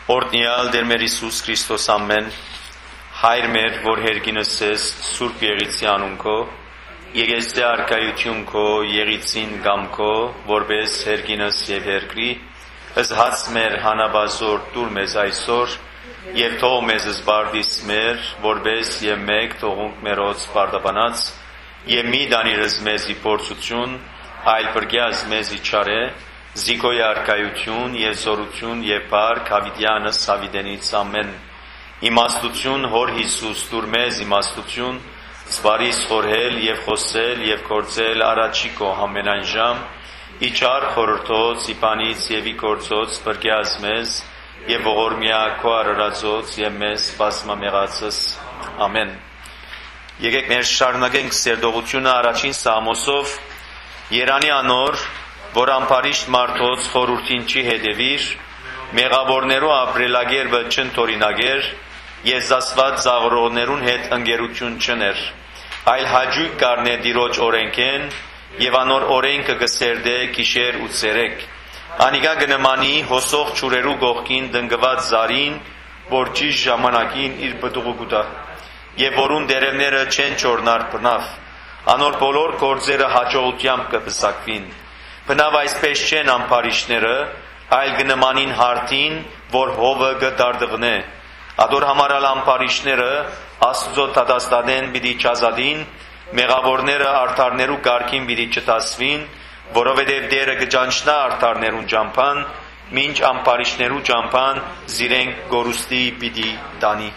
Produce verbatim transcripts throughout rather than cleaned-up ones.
Օրհնյալ Տեր մեր Հիսուս Քրիստոս ամեն, Հայր մեր, որ հերգինս ես Սուրբ Եղիցի անունքո, եկես դե արկայություն քո, Եղիցին գամ քո, որպես հերգինս եւ հերգրի, ըզհաց մեր հանաբազոր տուր մեզ այսօր, եւ թող մեզ զբարդիս մեր, որպես եւ մեկ թողունք մերոց բարդաբանած, եւ մի դանիրս մեզի փորձություն, այլ բրգյազ մեզի չարե, Զիկոյ արկայություն եւ զորություն եւ բարք հավիտյանս հավիտենից ամեն իմաստություն հոր Հիսուս դուր մեզ իմաստություն զբարիս խորհել եւ խոսել եւ գործել առաջի քո ամենայն ժամ իչար խորհրդոց իպանից եւ ի գործոց բրգյազ մեզ եւ ողորմյա քո արարածոց եւ մեզ բազմամեղածս ամեն Եկեք մեր շարունակենք սերդողությունը առաջին Սամոսով Երանի անոր որ ամփարիշտ մարդոց խորհրդին չի հետևիր, մեղավորներու ապրելագերբը չընթորինագեր, եւ զասված զաղրողներուն հետ ընկերություն չներ, այլ հաջույք կառնե Տիրոջ օրենքեն, եւ անոր օրենքը կսերդե գիշեր ու ցերեկ։ Անիկա կնմանի հոսող ճուրերու գողքին դնգված զարին, որ ճիշտ ժամանակին իր պտուղը կուտա, եւ որուն դերևները չեն ճորնար բնավ, անոր բոլոր գործերը հաջողությամբ կպսակվին։ Բնավ այսպես չեն ամփարիշները, այլ գնմանին հարտին, որ հովը գդարդղնե։ Ադոր համարալ ամփարիշները Աստծո դատաստանեն պիտի չազատին, մեղավորները արդարներու կարգին պիտի չտասվին, որովհետև Տերը կճանչնա արդարներուն ճամփան, մինչ ամփարիշներու ճամփան զիրենք գորուստի պիտի տանի։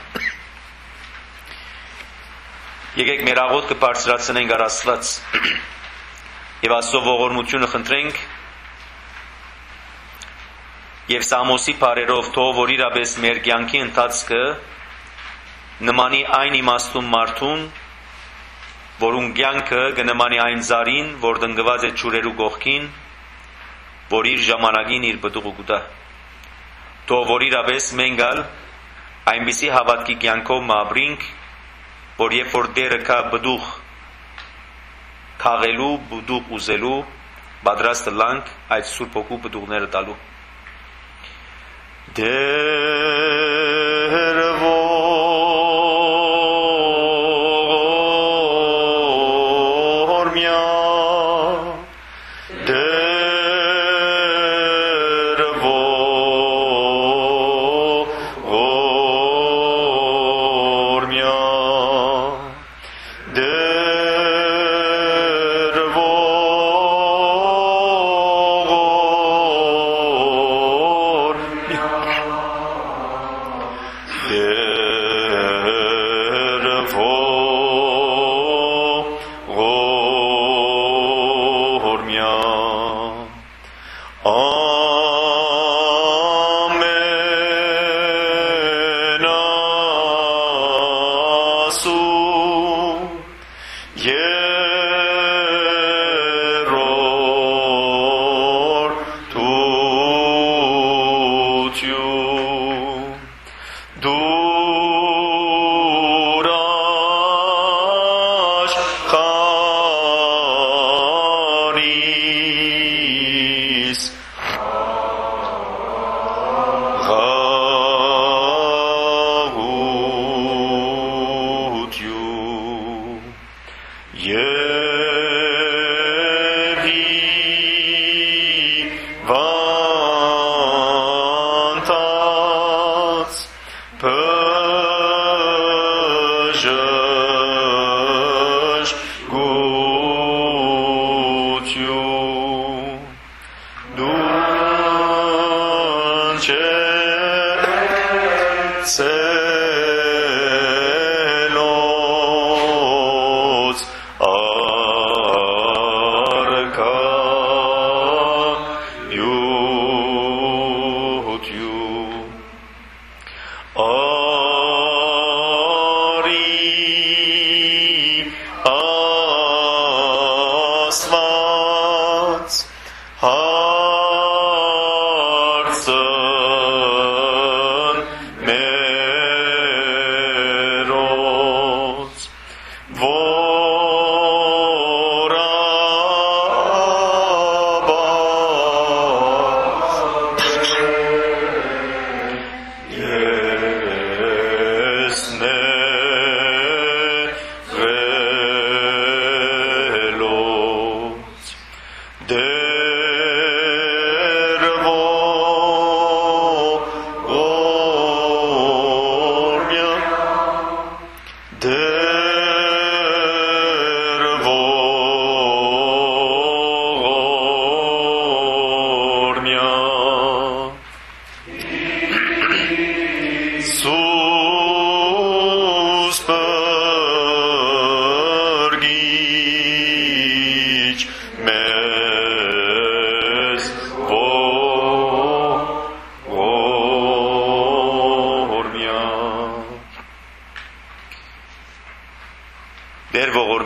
Եկեք մեր աղոթքը բարձրացնենք առ Աստված։ Եվ Աստծո ողորմությունը խնդրենք եւ Սամոսի բարերով թող որ իրապես մեր կյանքի ընթացքը նմանի այն իմաստուն մարդուն, որուն կյանքը կնմանի այն զարին, որ դնգված է ճուրերու գողքին, որ իր ժամանակին իր պտուղը կուտա։ Թող որ իրապես մենք ալ այնպիսի հավատքի կյանքով մաբրինք, որ երբ որ Տերը կա պտուղ քաղելու, բուդուղ ուզելու, պատրաստ լանք այդ Սուրբ Հոգու բդուղները տալու։ Դեր ողորմյա, դեր ողորմյա, դեր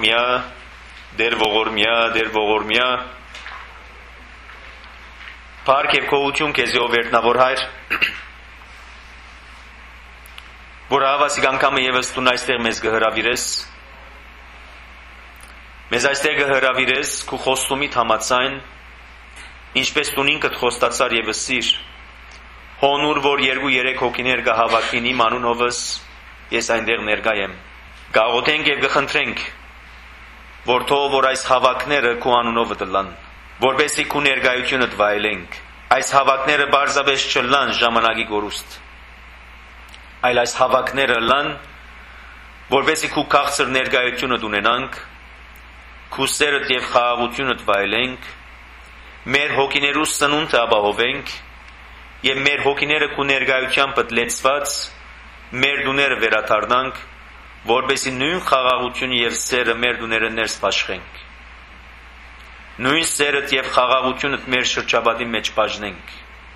ողորմյա, դեր ողորմյա, դեր ողորմյա։ Փառք եւ գոհություն քեզ ով վերտնավոր հայր, որ հավասիկ անգամը եւս դու այստեղ մեզ կհրավիրես, մեզ այստեղ կհրավիրես քու խոստումիդ համաձայն, ինչպես դու ինքդ խոստացար եւ ըսիր, հոնուր որ երկու երեք հոգիներ կհավաքին իմ անունովս, ես այնտեղ ներկա եմ։ Գաղութենք եւ կխնդրենք, որ թող որ այս հավաքները քու անունովը դլան, որպեսզի քու ներկայությունը վայելենք, այս հավաքները բարձաբես չլան ժամանակի գորուստ, այլ այս հավաքները լան, որպեսզի քու քաղցր ներկայությունը ունենանք, քու սերդ եւ խաղաղությունը վայելենք, մեր հոգիներու սնունդը ապահովենք եւ մեր հոգիները քու ներկայությամբ լեցված, մեր դուները վերադառնանք, որպեսզի նույն խաղաղությունը եւ սերը մեր դուները ներս փաշխենք, նույն սերը եւ խաղաղությունը մեր շրջապատի մեջ բաժնենք,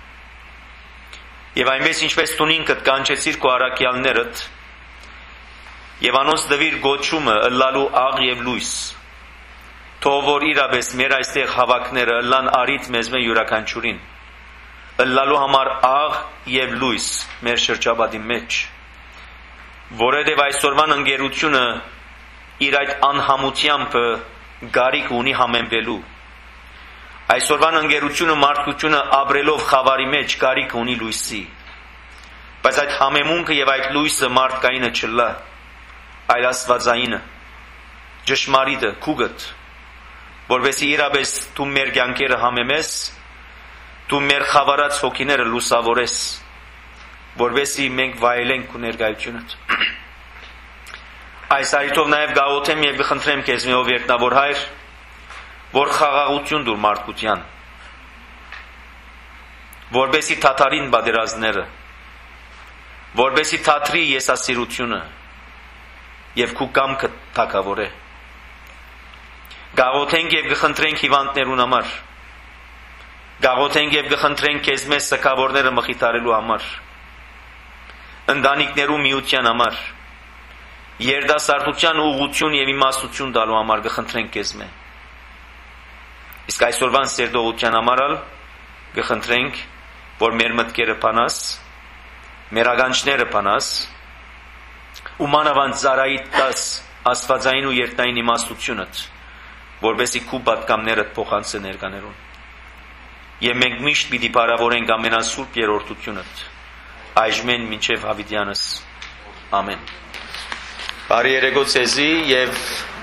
եւ այնպես ինչպես դու ինքդ կանչեցիր քո առաքյալներդ եւ անոնց դվիր գոչումը ըլլալու աղ եւ լույս, թող որ իրապես մեր այստեղ հավաքները ըլլան արիդ մեզ մե յուրաքանչյուրին, ըլլալու համար աղ եւ լույս մեր շրջապատի մեջ, որովհետև այսօրվան ընկերությունը իր այդ անհամությամբ գարիք ունի համեմվելու, այսօրվան ընկերությունը մարդկությունը ապրելով խավարի մեջ գարիք ունի լույսի, բայց այդ համեմունքը եւ այդ լույսը մարդկայինը չլա, այլ աստվածայինը, ճշմարիտը, քուգդ, որովհետեւ իրապես դու մեր կյանքերը համեմես, դու մեր խավարած հոգիները լուսավորես, որովհետեւ մենք վայելենք քո ներկայությունդ։ Այս արիթով նաև գաղութեմ եւ կխնդրեմ քեզ մի ով երկնավոր հայր, որ խաղաղություն դուր մարդկության, որպեսի թաթարին բادرազները, որպեսի թաթրի եսասիրությունը եւ քու կամքը թակավորե։ Գաղութենք եւ կխնդրենք հիվանդներուն համար, գաղութենք եւ կխնդրենք քեզ մեզ սակավորները մխիթարելու համար, ընտանիքներու միության համար, երդասարտության ուղղություն եւ իմաստություն տալու համար կխնդրենք քեզ մե։ Իսկ այսօրվան սերտողության համար կխնդրենք, որ մեր մտքերը փանաս, մեր ագանչները փանաս, ու մանավանդ ծառայիդ տաս աստվածային ու երթային իմաստությունդ, որպեսզի քու պատկամներդ փոխանցե ներկաներուն։ Եվ մենք միշտ պիտի բարավորենք ամենասուրբ երրորդությունդ, այժմեն մինչև հավիտյանս։ Ամեն։ Բարի երեկո ցեզի եւ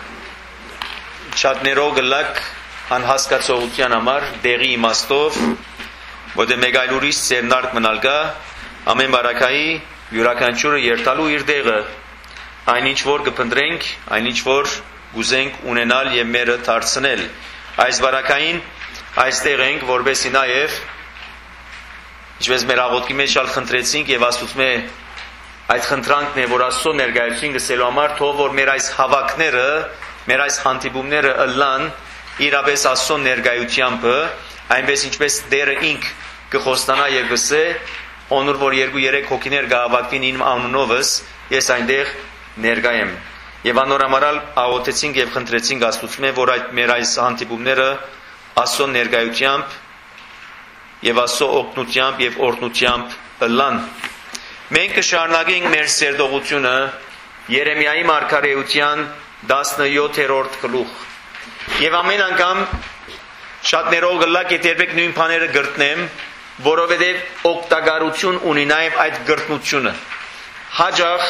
շատ ներող գլակ անհասկացողության համար դեղի իմաստով, որտեղ մեկ այլ ուրիշ սերնարկ մնալ գա, ամեն բարակայի յուրաքանչյուրը երթալու իր դեղը, այնինչ որ կփնտրենք, այնինչ որ գուզենք ունենալ եւ մերը դարձնել։ Այս բարակային այստեղ ենք, որովհետեւ նաեւ ինչպես մեր աղոթքի մեջ շալ խնդրեցինք եւ Աստծո մե այդ խնդրանքն է, որ Աստծո ներկայություն գսելու համար, թող որ մեր այս հավաքները, մեր այս հանդիպումները ըլլան իրապես Աստծո ներկայությամբ, այնպես ինչպես Տերը ինք կխոստանա եւ գսե, օնուր որ երկու երեք հոգիներ գահավաքվին իմ անունովս, ես այնտեղ ներկա եմ։ Եվ անորամարալ աղոթեցինք եւ խնդրեցինք Աստծո մե, որ այդ մեր այս հանդիպումները Աստծո ներկայությամբ եւ Աստծո օգնությամբ եւ օրհնությամբ ըլլան։ Մենք կշարունակենք մեր սերտողությունը Երեմիայի մարգարեության տասնյոթերորդ գլուխ։ Եվ ամեն անգամ շատ ներող գլակ է երբեք նույն բաները գրտնեմ, որովհետև օգտակարություն ունի նաև այդ գրտնությունը։ Հաջող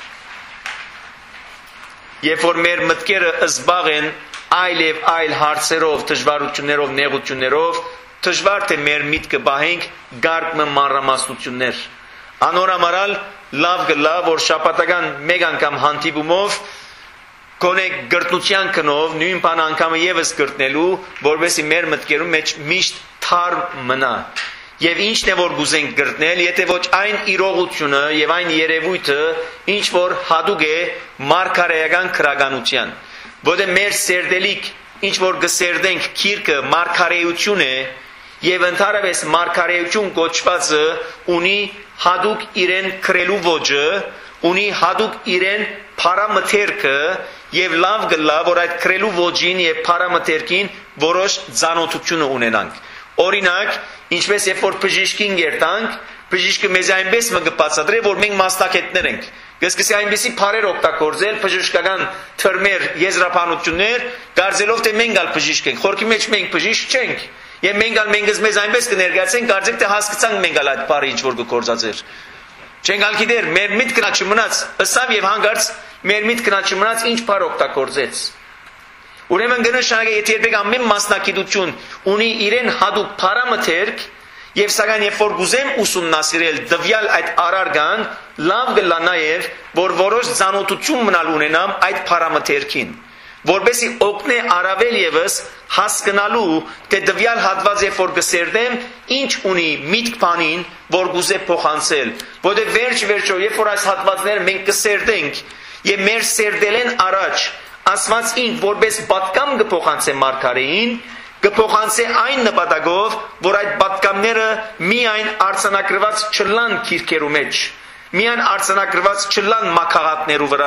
երբ որ մեր մտքերը զբաղ են այլ եւ այլ հարցերով, դժվարություններով, նեղություններով, դժվար թե մեր միտքը բահենք գարկմը մանրամասնություններ։ Անորամարալ լավ գլա, որ շաբաթական մեկ անգամ հանդիպումով գոնե գրտնության կնով նույն բան անգամը եւս գրտնելու, որովհետեւ մեր մտքերում մեջ միշտ թարմ մնա։ Եվ ինչն է որ գուզենք գրտնել, եթե ոչ այն իրողությունը եւ այն երևույթը, ինչ որ հadouk է մարգարեական քրագանության, որը մեր սերդելիք, ինչ որ գսերդենք քիրքը մարգարեություն է, եւ ընդհանրապես մարգարեություն կոչվածը ունի հadouk իրեն քրելու ոճը, ունի հadoop իրեն փարամթերքը եւ լավ գլա որ այդ քրելու ոճին եւ փարամթերքին որոշ ցանոթություն ունենանք օրինակ ինչպես երբ որ բժիշկին երտանք բժիշկը մեզ այնպես մը կբացատրի որ մենք մասնակիցներ ենք կսկսի այնպեսի բարեր օգտագործել բժշկական թրմեր եզրափանություններ կարծելով թե մենք ալ բժիշկ ենք խորքի մեջ մենք բժիշկ չենք եւ մենք ալ մենք մեզ այնպես կներկայացենք կարծեք թե հասկացանք մենք ալ այդ բարը ինչ որ կգործածեր չենք ալ գիտեր մեր միտքն չմնաց ըսավ եւ հանգարց մեր միտքն չմնաց ինչ բար օգտագործեց ուրեմն գնահատակը եթե երբեք ամեն մասնակցություն ունի իրեն հadoop փարամթերք եւ սակայն երբ որ գուզեմ ուսումնասիրել դվյալ այդ արարգան լավ գլա նաեւ որ որոշ ցանոթություն մնալ ունենամ այդ փարամթերքին որբեսի օգնե առավել եւս հասկանալու թե դվյալ հատված երբ որ գսերդեմ ինչ ունի միտք բանին որ գուզե փոխանցել որտեղ վերջ վերջո երբ որ այս հատվածները մենք գսերդենք եւ մեր սերդելեն առաջ ասված ինչ որպես պատկամ կփոխանցե մարգարեին կփոխանցե այն նպատակով որ այդ պատկամները միայն արցանակրված չլան քիրքերու մեջ միայն արցանակրված չլան մակաղատներու վրա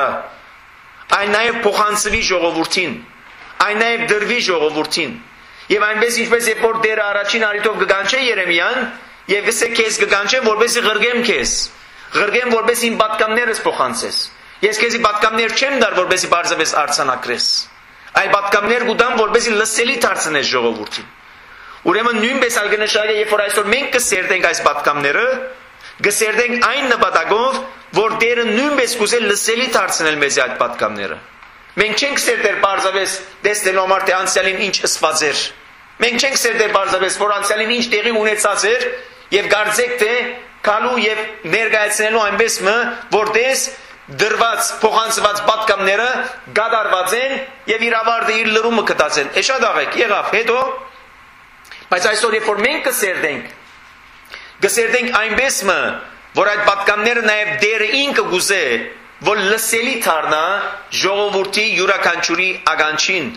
այն նաև փոխանցվի ժողովրդին այն նաև դրվի ժողովրդին եւ այնպես ինչպես երբ որ դերը առաջին արիտով կգանչե Երեմիան եւ գսե քեզ կգանչեմ որպեսի ղրգեմ քեզ ղրգեմ որպեսի իմ պատկամներս փոխանցես ես քեզի պատկամներ չեմ դար որպեսի բարձավես արցանակրես այլ պատկամներ գուտամ որպեսի լսելի դարձնես ժողովրդին ուրեմն նույնպես ալ գնահատակը երբ որ այսօր մենք կսերդենք այս պատկամները գսերդենք այն նպատակով որ դերը նույնպես կուզե լսելի դարձնել մեզ այդ պատկամները մենք չենք սերդեր բարձավես տեսնելու համար թե անցյալին ինչ ըսված էր մենք չենք սերդեր բարձավես որ անցյալին ինչ տեղի ունեցած էր եւ կարծեք թե կալու եւ ներկայացնելու այնպես մը որ դες դրված փոխանցված պատկամները գադարված են եւ իր ավարտը իր լրումը կտած են էշա դաղեք եղավ հետո բայց այսօր երբ որ մենք կսերդենք կսերդենք այնպես մը որ այդ պատկամները նաեւ դերը ինքը գուզե որ լսելի դառնա ժողովրդի յուրաքանչյուրի ագանչին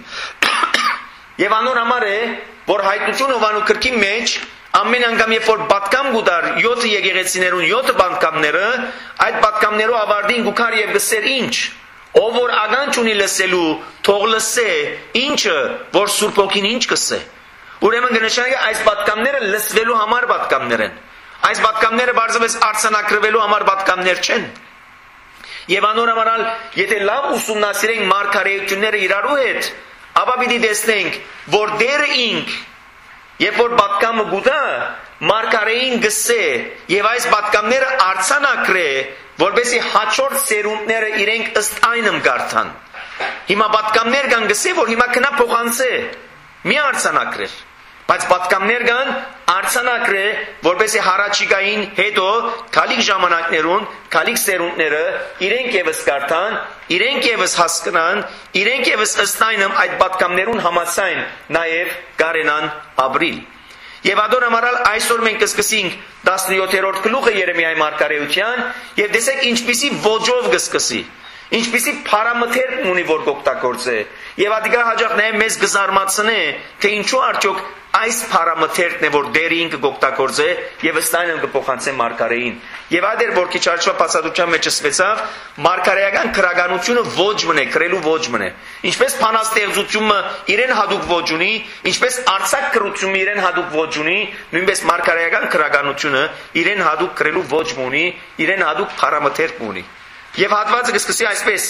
եւ անոր համար է որ հայտությունը Հովանու քրքի մեջ ամեն անգամ երբ որ պատկամ գուտար յոթ եկեղեցիներուն յոթ պատկամները այդ պատկամներով ավարտին գուքար եւ գսեր ինչ ով որ ագանչ ունի լսելու թող լսե ինչը որ Սուրբ Հոգին ինչ կսե ուրեմն գնահատակը այս պատկամները լսվելու համար պատկամներ են այս պատկամները բարձրապես արցանակրվելու համար պատկամներ չեն եւ անոր համար եթե լավ ուսումնասիրենք մարգարեությունները իրարու հետ ապա պիտի տեսնենք որ դերը ինք երբ որ պատկամը գուտա մարգարեին գսե եւ այս պատկամները արցանակրե որպեսի հաջորդ սերունդները իրենք ըստ այնմ գարթան հիմա պատկամներ կան գսե որ հիմա կնա փոխանցե մի արցանակրեր բայց պատկամներ կան արցանակրե որպեսի հարաճիկային հետո քալիք ժամանակներուն քալիք սերունդները իրենք եւս գարթան իրենք եւս հասկանան իրենք եւս ըստ այնմ այդ պատկամներուն համացայն նաեւ կարենան ապրիլ եւ ադոր ամարալ այսօր մենք կսկսենք տասնյոթերորդ գլուխը Երեմիայի մարգարեության եւ տեսեք ինչպիսի ոճով կսկսի ինչպիսի փարամթերք ունի որ կօգտագործե եւ ադիգա հաջող նաեւ մեզ գզարմացնե թե ինչու արդյոք այս փարամթերքն է որ դերին կօգտագործե եւ ըստ այնմ կփոխանցե մարգարեին եւ այդեր որ քիչ առաջվա բացատրության մեջ ասվեցավ մարգարեական քրագանությունը ոչ մնե քրելու ոչ մնե ինչպես փանաստեղծությունը իրեն հadoop ոչ ունի ինչպես արցակ քրությունը իրեն հadoop ոչ ունի նույնպես մարգարեական քրագանությունը իրեն հadoop քրելու ոչ ունի իրեն հadoop փարամթերք ունի եւ հատվածը կսկսի այսպես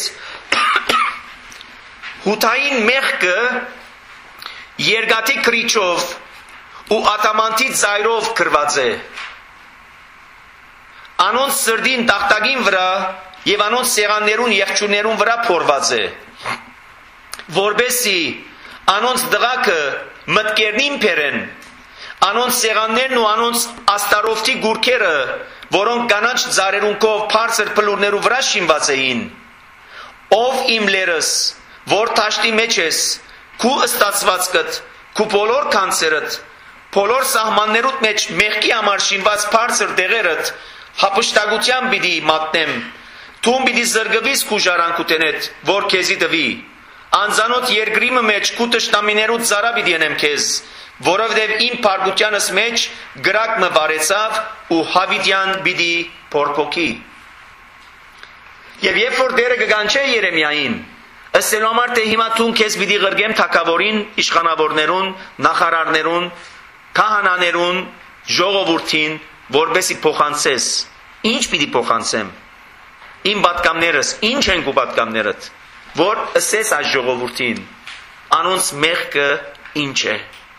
հութային մեղքը Երգատի քրիչով ու ատամանտի ծայրով կրված է անոնց սրդին տախտակին վրա եւ անոնց սեղաններուն եղջյուրներուն վրա փորված է որբեսի անոնց դղակը մտքերնին փերեն անոնց սեղաններն ու անոնց աստարովտի գուրքերը որոնք կանաչ ծառերունքով բարձր փլուրներու վրա շինված էին ով իմ լերս որ տաշտի մեջ ես քու ըստացվածքդ քու բոլոր կանցերդ բոլոր սահմաններուդ մեջ մեղքի համար շինված բարձր դեղերդ հապշտակության պիտի մատնեմ թում պիտի զրկվիս քու ժառանգութենեդ որ քեզի տվի անձանոտ երկրիմը մեջ քու տշնամիներուդ զարա պիտի ենեմ քեզ որովհետև իմ փարգությանս մեջ գրակը վարեցավ ու հավիտյան պիտի փորփոքի Եվ երբ որ Տերը կգանչե Երեմիային, ըսելու համար թե հիմա դու քեզ պիտի ղրգեմ թագավորին, իշխանավորներուն, նախարարներուն, քահանաներուն, ժողովրդին, որբեսի փոխանցես։ Ինչ պիտի փոխանցեմ։ Իմ պատկամներս, ինչ են քո պատկամներդ, որ ըսես այս ժողովրդին, անոնց մեղքը ինչ է։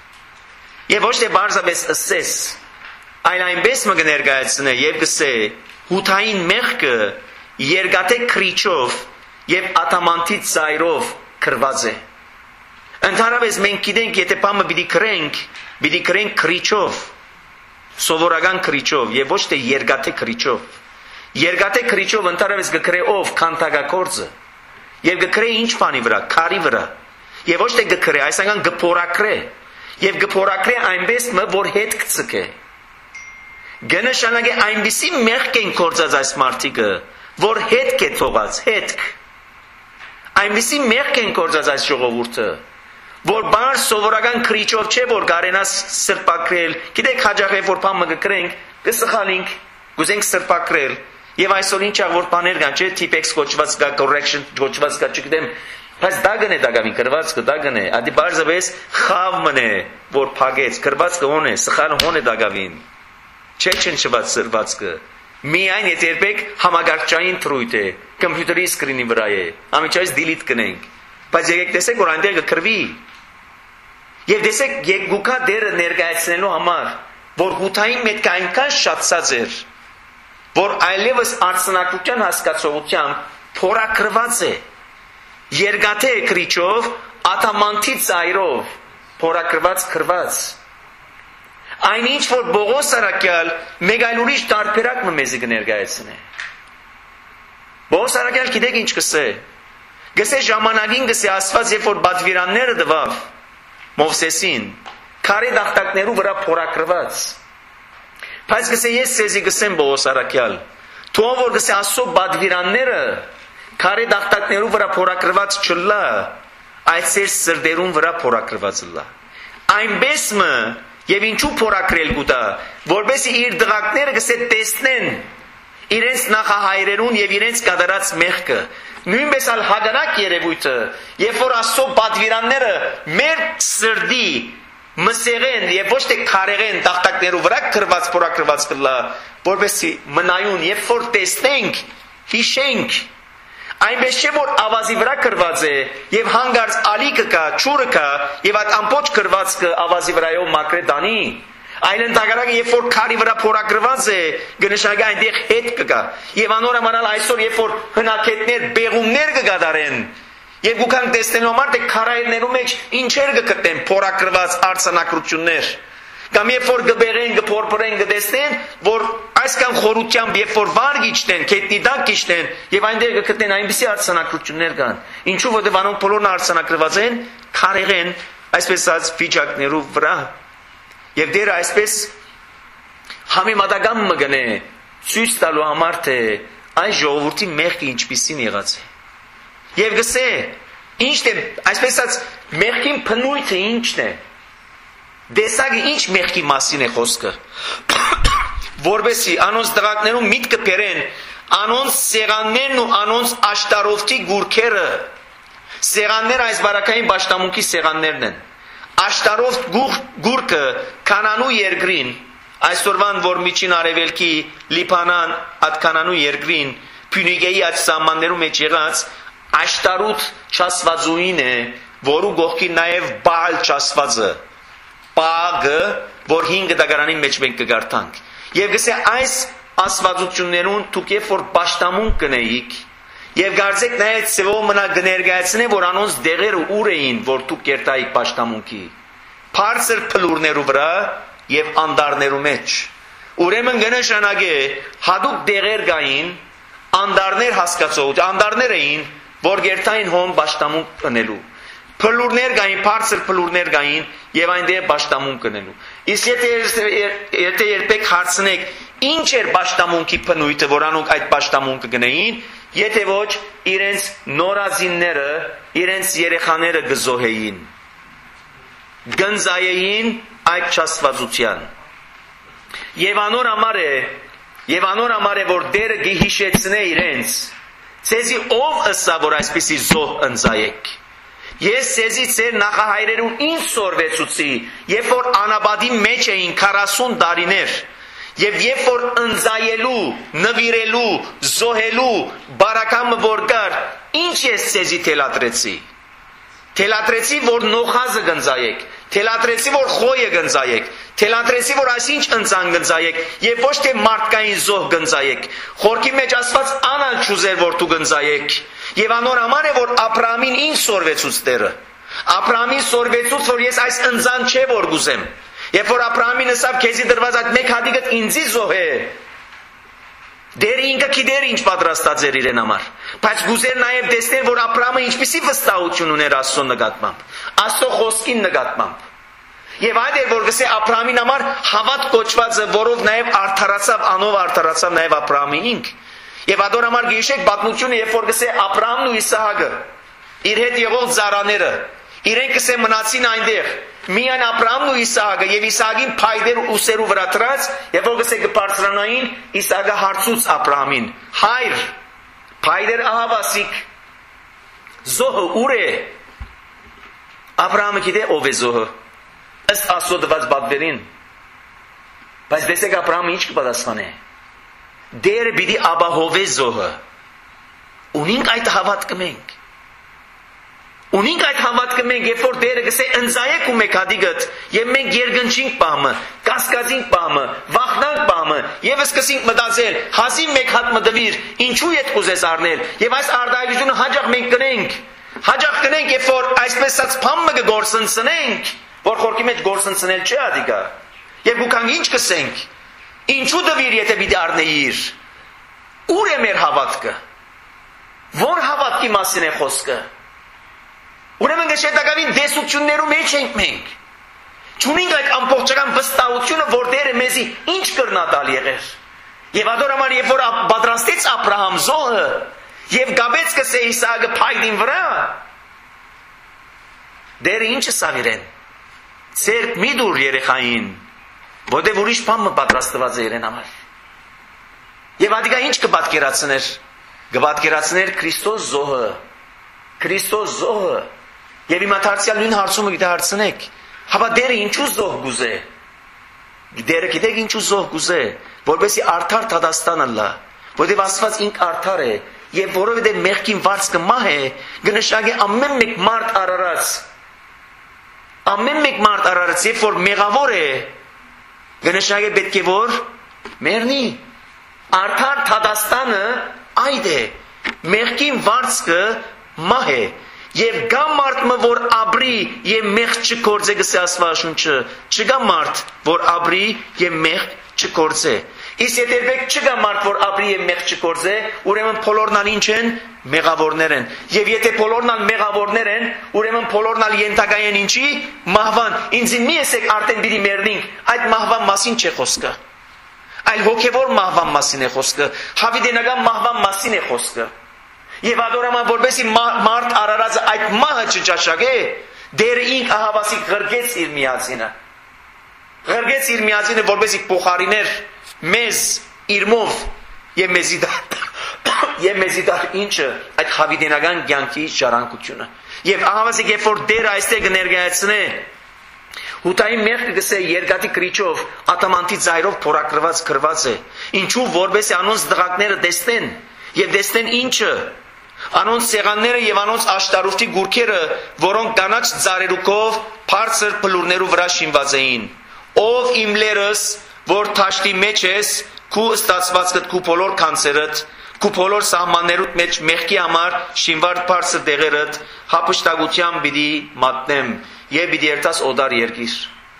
Եվ ոչ թե բարձրապես ըսես, այլ այնպես մը կներկայացնե եւ գսե, հութային մեղքը երկաթե քրիչով եւ աթամանտի ծայրով քրված է։ Ընդհանրապես մենք գիտենք, եթե բամը պիտի քրենք, պիտի քրենք քրիչով, սովորական քրիչով եւ ոչ թե երկաթե քրիչով։ Երկաթե քրիչով ընդհանրապես գքրե ով քանտակակորձը եւ գքրե ինչ բանի վրա, քարի վրա։ Եվ ոչ թե գքրե, այսինքն գփորակրե եւ գփորակրե այնպես մը որ հետ կծկե։ Գնշանագե այնպիսի մեղք են կործած այս մարդիկը, որ հետք է թողած, հետք։ Այնպիսի մեղք են կործած այս ժողովուրդը, որ բար սովորական քրիչով չէ, որ կարենաս սրբակրել։ Գիտեք, հաջախ որ բան մը գկրենք, կսխալինք, գուզենք սրբակրել։ Եվ այսօր ինչ որ բաներ կան, չէ, typex կոչված կա, correction կոչված կա, չգիտեմ, բայց դա գնե դակավին կրվածքը, դա գնե։ Ադի բարձրապես խավ մնե, որ փագեց, կրվածքը հոն է, սխալը հոն է դակավին։ Չէ չնչված սրվածքը։ Միայն եթե երբեք համագարկչային թրույթ է, կոմպյուտերի սկրինի վրա է, ամիջայից delete կնենք։ Բայց եկեք տեսեք, որ այնտեղ կկրվի։ Եվ տեսեք, երկուքա դերը ներկայացնելու համար, որ հութային մետքը այնքան շատացած էր, որ այլևս արցնակության հասկացողությամբ փորակրված է, երկաթե քրիչով, աթամանտի ծայրով, փորակրված քրված։ Այնինչ որ Բողոս Արաքյալ մեկ այլ ուրիշ տարբերակ մեզ կներկայացնի։ Բողոս Արաքյալ գիտեք ինչ կսե։ Գսե ժամանակին գսե Աստված երբ որ բադվիրանները տվավ Մովսեսին, քարե դախտակներու վրա փորակրված։ Բայց գսե ես ցեզի գսեմ Բողոս Արաքյալ, թող որ գսե Աստծո բադվիրանները քարե դախտակներու վրա փորակրված չլա, այլ ծեր սրդերուն վրա փորակրված լա։ Այնպես մը եւ ինչու փորակրել գուտա, որբեսի իր դղակները գսե տեսնեն իրենց նախահայրերուն եւ իրենց կատարած մեղքը։ Նույնպես ալ հագանակ երևույթը, երբ որ Աստծո բադվիրանները մեր սրդի մսեղեն եւ ոչ թե քարեղեն տախտակներու վրա քրված փորակրված կլա, որբեսի մնայուն երբ որ տեսնենք, հիշենք, այնպես չէ որ ավազի վրա քրված է եւ հանգարց ալիքը կա, ճուրը կա եւ այդ ամբողջ քրվածքը ավազի վրայով մակրե դանի, այլ ընդհանրակը երբ որ քարի վրա փորակրված է, գնշագա այնտեղ հետ կգա եւ անորոմանալ այսօր երբ որ հնակետներ, բեղումներ կգադարեն եւ գուքան տեսնելու համար թե քարայրներու մեջ ինչեր կգտնեն փորակրված արցանակություններ կամ երբ որ գբերեն, գփորփրեն, գտեսնեն, որ այսքան խորությամբ երբ որ վար գիչտեն, քետնի դակ գիչտեն եւ այնտեղ կգտնեն այնպիսի արցանակություններ կան, ինչու որտեղ անոնք բոլորն արցանակրված են քարեղեն, այսպես ասած վիճակներու վրա եւ դերը այսպես համեմատական մգնե ցույց տալու համար թե այս ժողովրդի մեղքը ինչպիսին եղած է եւ գսե ինչն է այսպես ասած մեղքին փնույթը ինչն է դեսագի ինչ մեղքի մասին է խոսքը որբեսի անոնց դղակներում միտքը բերեն անոնց սեղաններն ու անոնց աշտարովտի գուրքերը սեղանները այս բարակային պաշտամունքի սեղաններն են աշտարովտ գուրքը կանանու երկրին այսօրվան որ միջին արևելքի լիբանան այդ կանանու երկրին Փյունիկեի այդ սահմաններու մեջ եղած աշտարուտ չասվածուին է որու գողքի նաև բալ չասվածը պագը որ հինգ դագարանի մեջ մենք կգարտանք եւ գսե այս ասվածություններուն դուք երբ որ պաշտամունք կնեիք եւ գարձեք նաեւ ծևով մնա կներկայացնե որ անոնց դեղերը ուր էին որ դուք կերտայիք պաշտամունքի բարձր փլուրներու վրա եւ անդարներու մեջ ուրեմն գնշանագե հadoop դեղեր գային անդարներ հասկացող անդարներ էին որ գերտային հոն պաշտամունք կնելու փլուրներ գային բարձր փլուրներ գային եւ այնտեղ պաշտամունք կնելու իսկ եթե եթե երբեք հարցնեք ինչ էր պաշտամունքի փնույթը որ անոնք այդ պաշտամունքը գնային եթե ոչ իրենց նորազինները իրենց երեխաները գզոհեին գնզայեին այդ չասվածության եւ անոր համար է եւ անոր համար է որ դերը գիհիշեցնե իրենց Ցեզի ով ըսա, որ այսպիսի զոհ ընծայեք։ Ես ցեզի ձեր նախահայրերուն ինչ սորվեցուցի, երբ որ անաբադի մեջ էին քառասուն տարիներ, եւ երբ որ ընծայելու, նվիրելու, զոհելու բարակամը որ կար, ինչ ես ցեզի թելատրեցի։ Թելատրեցի, որ նոխազը գնծայեք, թելատրեցի, որ խոյը գնծայեք, թելատրեցի, որ այսինչ ընծան գնծայեք, եւ ոչ թե մարդկային զոհ գնծայեք։ Խորքի մեջ ասված անալ չուզեր, որ դու գնծայեք, եւ անոր համար է, որ Աբրահամին ինչ սորվեցուց Տերը։ Աբրահամին սորվեցուց, որ ես այս ընծան չէ որ գուզեմ։ Երբ որ Աբրահամին ասավ, քեզի դրված այդ մեկ հատիկը ինձի զոհ է, դերը ինքը գիտեր ինչ պատրաստած էր իրեն համար, բայց գուզեր նաև տեսնել, որ Աբրահամը ինչպիսի վստահություն ուներ Աստծո նկատմամբ, Աստծո խոսքին նկատմամբ։ Եվ այդ էր, որ գսե Աբրահամին համար հավատ կոչվածը, որով նաև արդարացավ, անով արդարացավ նաև Աբրահամի ինք։ Եվ ադոր համար գիշեք պատմությունը, երբ որ գսե Աբրահամն ու Իսահակը, իր հետ եղող ծառաները, իրենք գսե մնացին այնտեղ, միայն Աբրահամն ու Իսահակը եւ Իսահակին փայդեր ուսերու վրա դրած, եւ որ գսե կբարձրանային, Իսահակը հարցուց Աբրահամին. հայր, փայդեր ահավասիկ, զոհը ուր է։ Աբրահամը գիտե ով է զոհը, ըստ Աստծո տված բادرին։ Բայց տեսեք Աբրահամը ինչ կպատասխանե։ Դերը պիտի ապահովե զոհը։ Ունենք այդ հավատքը մենք։ Ունենք այդ հավատքը մենք, երբ որ Տերը գսե ընծայեք ու մեկ հատիկըտ, եւ մենք երգնչինք պահմը, կասկածինք պահմը, վախնանք պահմը, եւ սկսենք մտածել, հազի մեկ հատ մտվիր, ինչու ետ կուզես առնել, եւ այս արտահայտությունը հաջող մենք կնենք, հաջող կնենք, երբ որ այսպես ասած փամը կգործընծնենք, որ խորքի մեջ գործընծնել չէ ադիկա, եւ գուքանք ինչ կսենք, ինչու դվիր եթե պիտի առնեիր, ուր է մեր հավատքը, որ հավատքի մասին է խոսքը։ Ուրեմն գշետակավին դեսություններու մեջ ենք մենք։ Չունենք այդ ամբողջական վստահությունը, որ Տերը մեզի ինչ կրնա տալ եղեր։ Եվ ադոր համար, երբ որ պատրաստեց Աբրահամ զոհը, եւ գաբեց կսե Իսահակը փայդին վրա, Տերը ինչը սավ իրեն։ Ձեր մի դուր երեխային, որտեղ ուրիշ բան պատրաստված է իրեն համար։ Եվ ադիկա ինչ կպատկերացներ։ Կպատկերացներ Քրիստոս զոհը։ Քրիստոս զոհը։ Եվ հիմա դարձյալ նույն հարցումը գիտե հարցնեք, հավա դերը ինչու զոհ գուզե։ Դերը գիտեք ինչու զոհ գուզե, որովհետեւ արդար Թադաստանը լա, որովհետեւ Աստված ինք արդար է, եւ որովհետեւ մեղքին վարձքը մահ է, գնշագե ամեն մեկ մարդ արարած։ Ամեն մեկ մարդ արարած, երբ որ մեղավոր է, գնշագե պետք է որ մեռնի։ Արդար Թադաստանը այդ է, մեղքին վարձքը մահ է։ Եվ գա մարդը, որ ապրի եւ մեղք չկործե, գսե Աստվածաշունչը, չգա մարդ, որ ապրի եւ մեղք չկործե։ Իսկ եթե երբեք չգա մարդ, որ ապրի եւ մեղք չկործե, ուրեմն բոլորն ալ ինչ են, մեղավորներ են։ Եվ եթե բոլորն ալ մեղավորներ են, ուրեմն բոլորն ալ ենթակա են ինչի, մահվան։ Ինձ մի եսեք արդեն պիտի մեռնենք, այդ մահվան մասին չէ խոսքը։ Այլ հոգեվոր մահվան մասին է խոսքը, հավիտենական մահվան մասին է խոսքը։ Եվ ադորաման որբեսի մարդ արարածը այդ մահը չճաշակե, դերը ինք ահավասի ղրգեց իր միածինը։ Ղրգեց իր միածինը, որբեսի փոխարիներ մեզ իրմով եւ մեզի դար, եւ մեզի դար ինչը այդ հավիտենական կյանքի ժառանգությունը։ Եվ ահավասի երբ որ դերը այստեղ կներկայացնե, հութային մեղքը գսե երկաթի կրիչով, ատամանտի ծայրով փորակրված քրված է։ Ինչու որբեսի անոնց դղակները տեսնեն եւ տեսնեն ինչը անոնց սեղանները եւ անոնց աշտարուտի գուրքերը, որոնք կանաչ ծառերուկով բարձր փլուրներու վրա շինված էին։ Ով իմ լերս, որ թաշտի մեջ ես, քու ստացվածքդ, քու բոլոր կանցերդ, քու բոլոր սահմաններուդ մեջ մեղքի համար շինված բարձր դեղերդ հապշտակությամբ պիտի մատնեմ եւ պիտի երթաս օդար երկիր։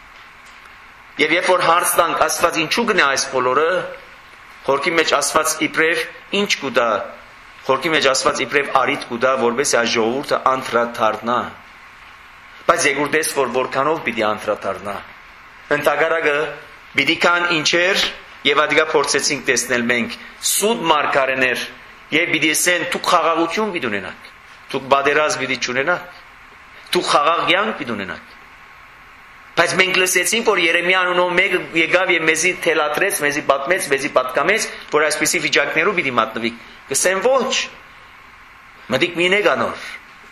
Եվ երբ որ հարց տանք Աստված ինչու գնա այս բոլորը, խորքի մեջ Աստված իբրև ինչ կուտա, խորքի մեջ Աստված իբրև արիտ կուտա, որպես այս ժողովուրդը անդրադառնա։ Բայց եկուրտես որ որքանով պիտի անդրադառնա։ Ընդհակառակը պիտի կան ինչեր եւ ադիգա փորձեցինք տեսնել մենք սուտ մարգարեներ եւ պիտի ասեն դուք խաղաղություն պիտի ունենաք, դուք բادرազմ պիտի չունենաք, դուք խաղաղ կյանք պիտի ունենաք։ Բայց մենք լսեցինք, որ Երեմիան անունով մեկը եկավ եւ մեզի թելատրեց, մեզի պատմեց, մեզի պատկամեց, որ այսպիսի վիճակներով պիտի մատնվի։ Կսեն ոչ, Մտիկ մինեք անոր։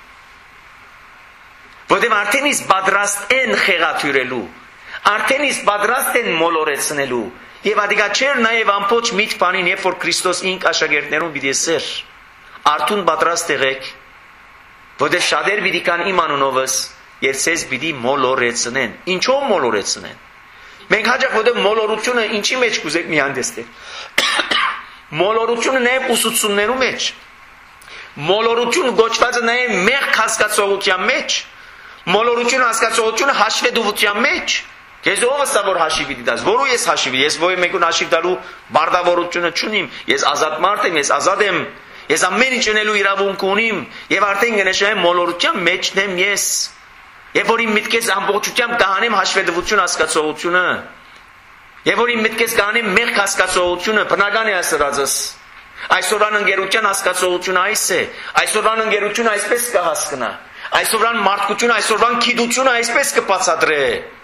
Որտեղ արդեն իսկ պատրաստ են խեղաթյուրելու, արդեն իսկ պատրաստ են մոլորեցնելու, եւ ադիգա չեր նաեւ ամբողջ միջ բանին, երբ որ Քրիստոս ինք աշակերտներուն պիտի սեր, արդուն պատրաստ եղեք, որտեղ շատեր պիտի կան իմ անունովս եւ ցեզ պիտի մոլորեցնեն։ Ինչո՞վ մոլորեցնեն։ Մենք հաջող որտեղ մոլորությունը ինչի մեջ կուզեք մի հանդեսնել։ Մոլորությունը նաեւ ուսուցումներու մեջ։ Մոլորությունը գոչվածը նաեւ մեղք հասկացողության մեջ։ Մոլորությունը հասկացողությունը հաշվետվության մեջ։ Ես ով եմ որ հաշիվ դի դաս, որու ես հաշիվ, ես ո՞ր մեկուն հաշիվ դալու բարդավորությունը չունիմ, ես ազատ մարդ եմ, ես ազատ եմ, ես ամեն ինչ ունելու իրավունք ունիմ, եւ արդեն գնաշեմ մոլորության մեջն եմ ես։ Եվ որ իմ միտքից ամբողջությամբ կհանեմ հաշվետվություն հասկացողությունը, եւ որ իմ միտքից կհանեմ մեղք հասկացողությունը, բնական է ասրածս։ Այսօրվան ընկերության հասկացողությունը այս է, այսօրվան ընկերությունը այսպես կհասկնա, այսօրվան մարդկությունը, այսօրվան գիտությունը այսպես կբացատրե։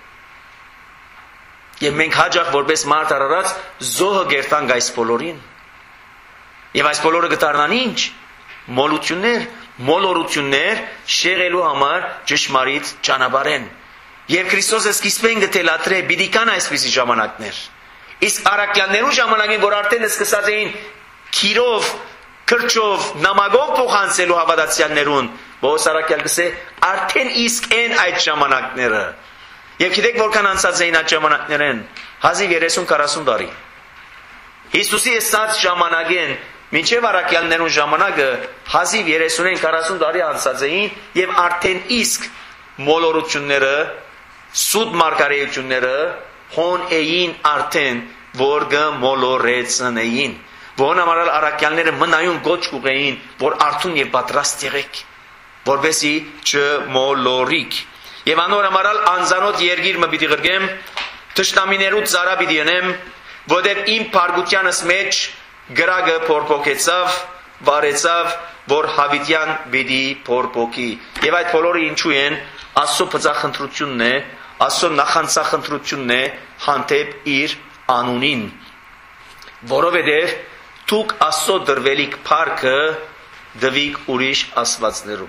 Եվ մենք հաջող որպես մարդ արարած զոհը գերտանք այս բոլորին։ Եվ այս բոլորը կդառնան ինչ։ Մոլություններ, մոլորություններ շեղելու համար ճշմարիտ ճանապարհեն։ Եվ Քրիստոսը սկիզբեն գտելատրե պիտի կան այսպիսի ժամանակներ։ Իսկ առաքյալներու ժամանակին, որ արդեն սկսած էին քիրով, քրչով, նամակով փոխանցելու հավատացյալներուն, Պողոս առաքյալ կսե արդեն իսկ են այդ ժամանակները։ Եվ գիտեք որքան անցած էին այդ ժամանակներեն, հազիվ երեսուն քառասուն տարի։ Հիսուսի ասած ժամանակեն, մինչև առաքյալներուն ժամանակը հազիվ երեսունեն քառասուն տարի անցած էին եւ արդեն իսկ մոլորությունները, սուտ մարգարեությունները հոն էին արդեն, որ գմոլորեցնեին։ Որն ամարալ առաքյալները մնայուն գոչ կուղեին, որ արդուն եւ պատրաստ եղեք, որբեսի չմոլորիկ։ Եվ անոր ամարալ անզանոտ երգիր մը պիտի գրգեմ, թշնամիներուց ծառա պիտի ընեմ, որտեղ իմ փարգությանս մեջ գրագը փորփոքեցավ, վարեցավ, որ հավիտյան պիտի փորփոքի։ Եվ այդ բոլորը ինչու են, Աստծո բծախնդրությունն է, Աստծո նախանցախնդրությունն է հանդեպ իր անունին։ Որովհետև դուք Աստծո դրվելիք փառքը դվիք ուրիշ աստվածներու։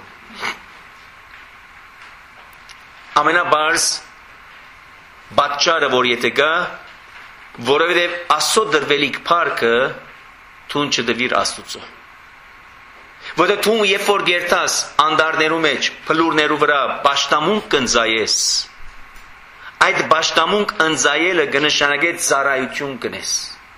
Ամենաբարձ պատճառը, որ եթե գա, որովհետև Աստծո դրվելիք փառքը թուն չդվիր Աստուծո։ Որտեղ թուն երբ որ գերտաս անդարներու մեջ, փլուրներու վրա պաշտամունք կընծայես, այդ պաշտամունք ընծայելը կնշանակե ծառայություն կնես։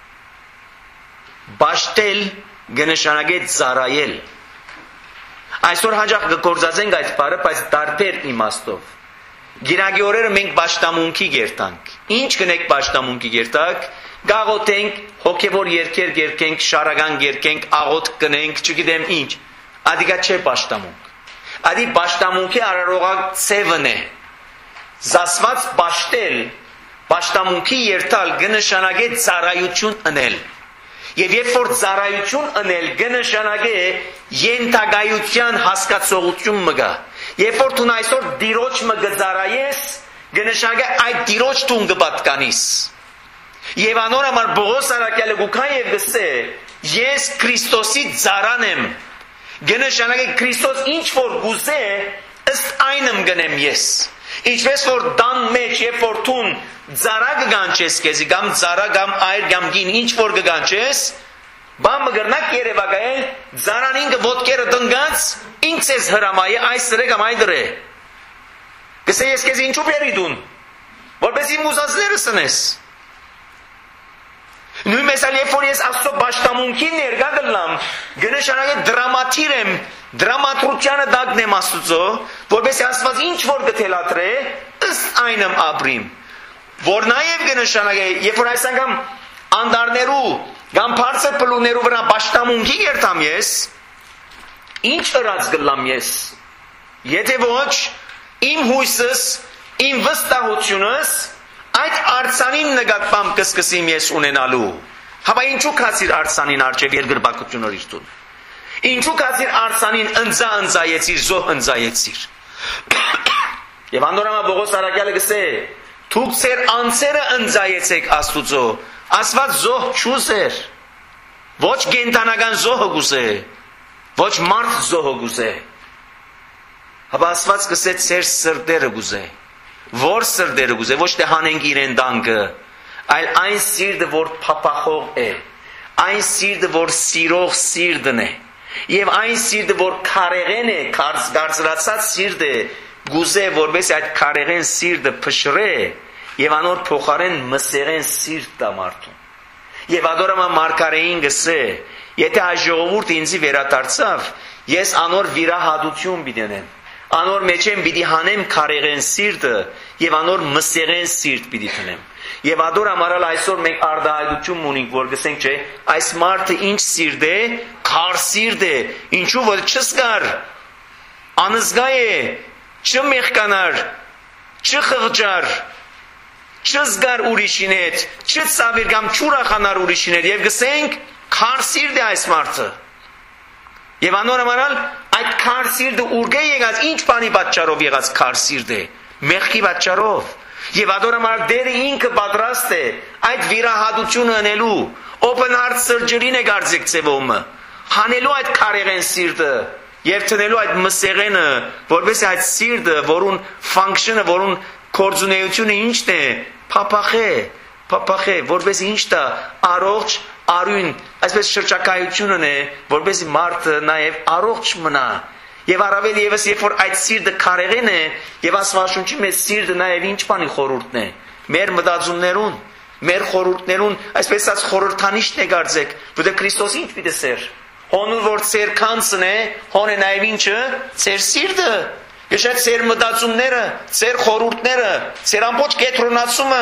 Բաշտել կնշանակե ծառայել։ Այսօր հաջող կգործածենք այդ բառը, բայց տարբեր իմաստով։ Գիրագի օրերը մենք պաշտամունքի գերտանք։ Ինչ կնեք պաշտամունքի գերտակ, գաղոթենք, հոգևոր երգեր երգենք, շարական երգենք, աղոթք կնենք, չգիտեմ ինչ։ Ադիգա չէ պաշտամունք։ Ադի պաշտամունքի արարողակ ցևն է։ Զասված պաշտել, պաշտամունքի երթալ կնշանակե ծառայություն անել։ Եվ երբ որ ծառայություն անել կնշանակե յենթագայության հասկացողություն մգա։ Երբ որ դու այսօր դիրոջ մը գծարայես, կնշանակե այդ դիրոջ դու կպատկանիս։ Եվ անոր համար Պողոս առաքյալը գուքան եւ գսե, ես Քրիստոսի ծառան եմ։ Կնշանակե Քրիստոս ինչ որ գուզե, ըստ այնմ գնեմ ես։ Ինչպես որ դան մեջ երբ որ դուն ծառա կգանչես քեզի, կամ ծառա կամ այր կամ գին ինչ որ կգանչես, բամ մգրնակ երևակայել ծառան ինքը ոտքերը տնգած, ինքս ես հրամայե այս սրե կամ այդ դրե։ Կսե ես քեզ ինչու բերի դուն, որպես իմ ուզածները սնես։ Նույնպես էլ երբ որ ես Աստծո պաշտամունքի ներկա գլամ, կնշանակե դրամատիր եմ, դրամատրությանը դագն եմ Աստծո, որպես Աստված ինչ որ գթելատրե, ըստ այնմ ապրիմ։ Որ նաև կնշանակե, երբ որ այս անգամ անդարներու կամ բարձր փլուներու վրա պաշտամունքի երթամ ես, ինչ ըրած գլամ ես։ Եթե ոչ, իմ հույսս, իմ վստահությունս այդ արցանին նկատմամբ կսկսեմ ես ունենալու։ Հապա ինչու կացիր արցանին արջև երկրպագություն օրիստուն։ Ինչու կացիր արցանին ընձա ընձայեցիր, զոհ ընձայեցիր։ Եվ անդորամա Պողոս առաքյալը գսե, դուք ձեր անձերը ընձայեցեք Աստուծո, Աստված զոհ չուզեր, ոչ կենդանական զոհը գուզե, Ոչ մարդ զոհը գուզե։ Հապա Աստված կսե ծեր սրտերը գուզե։ Որ սրտերը գուզե, ոչ թե հանենք իրեն դանկը, այլ այն սիրտը, որ փափախող է, այն սիրտը, որ սիրող սիրտն է, եւ այն սիրտը, որ քարեղեն է, կարծրացած սիրտ է, գուզե, որպես այդ քարեղեն սիրտը փշրե, եւ անոր փոխարեն մսեղեն սիրտ տա մարդուն։ Եվ ադորամա մարգարեին գսե, եթե այս ժողովուրդը ինձի վերադարձավ, ես անոր վիրահատություն պիտենեմ, անոր մեջ եմ պիտի հանեմ քարեղեն սիրտը եւ անոր մսեղեն սիրտ պիտի տնեմ։ Եվ ադոր ամարալ այսօր մենք արդահայտություն ունենք, որ գսենք, չէ, այս մարդը ինչ սիրտ է, քար սիրտ է, ինչու որ չզգար, անզգա է, չմեղկանար, չխղճար, չզգար ուրիշին հետ, չծավիր կամ չուրախանար ուրիշին հետ, եւ գսենք քար սիրտ է այս մարդը։ Եվ անոր ամարալ այդ քար սիրտը ուրգե եղած, ինչ բանի պատճառով եղած քար սիրտ է, մեղքի պատճառով։ Եվ ադոր ամարալ դերը ինքը պատրաստ է այդ վիրահատությունը անելու, open heart surgery-ն է գարձիկ ծևոմը, հանելու այդ քարեղեն սիրտը եւ տնելու այդ մսեղենը, որպես այդ սիրտը, որուն function-ը, որուն կորձունեությունը ինչն է, փափախե, փափախե, որպես ինչ տա, առողջ, արյուն, այսպես շրջակայությունն է, որպես մարդը նաև առողջ մնա։ Եվ առավել եւս երբ որ այդ սիրտը քարեղեն է, եւ Աստվածաշունչի մեջ սիրտը նաև ինչ բանի խորհուրդն է, մեր մտածումներուն, մեր խորհուրդներուն, այսպես ասած խորհրդանիշն է գարձեք, որտեղ Քրիստոս ինչ պիտի սեր։ Հոնու որ ծեր քանցն է, հոն է նաև ինչը, ծեր սիրտը։ Ես այդ ծեր մտածումները, ծեր խորհուրդները, ծեր ամբողջ կենտրոնացումը։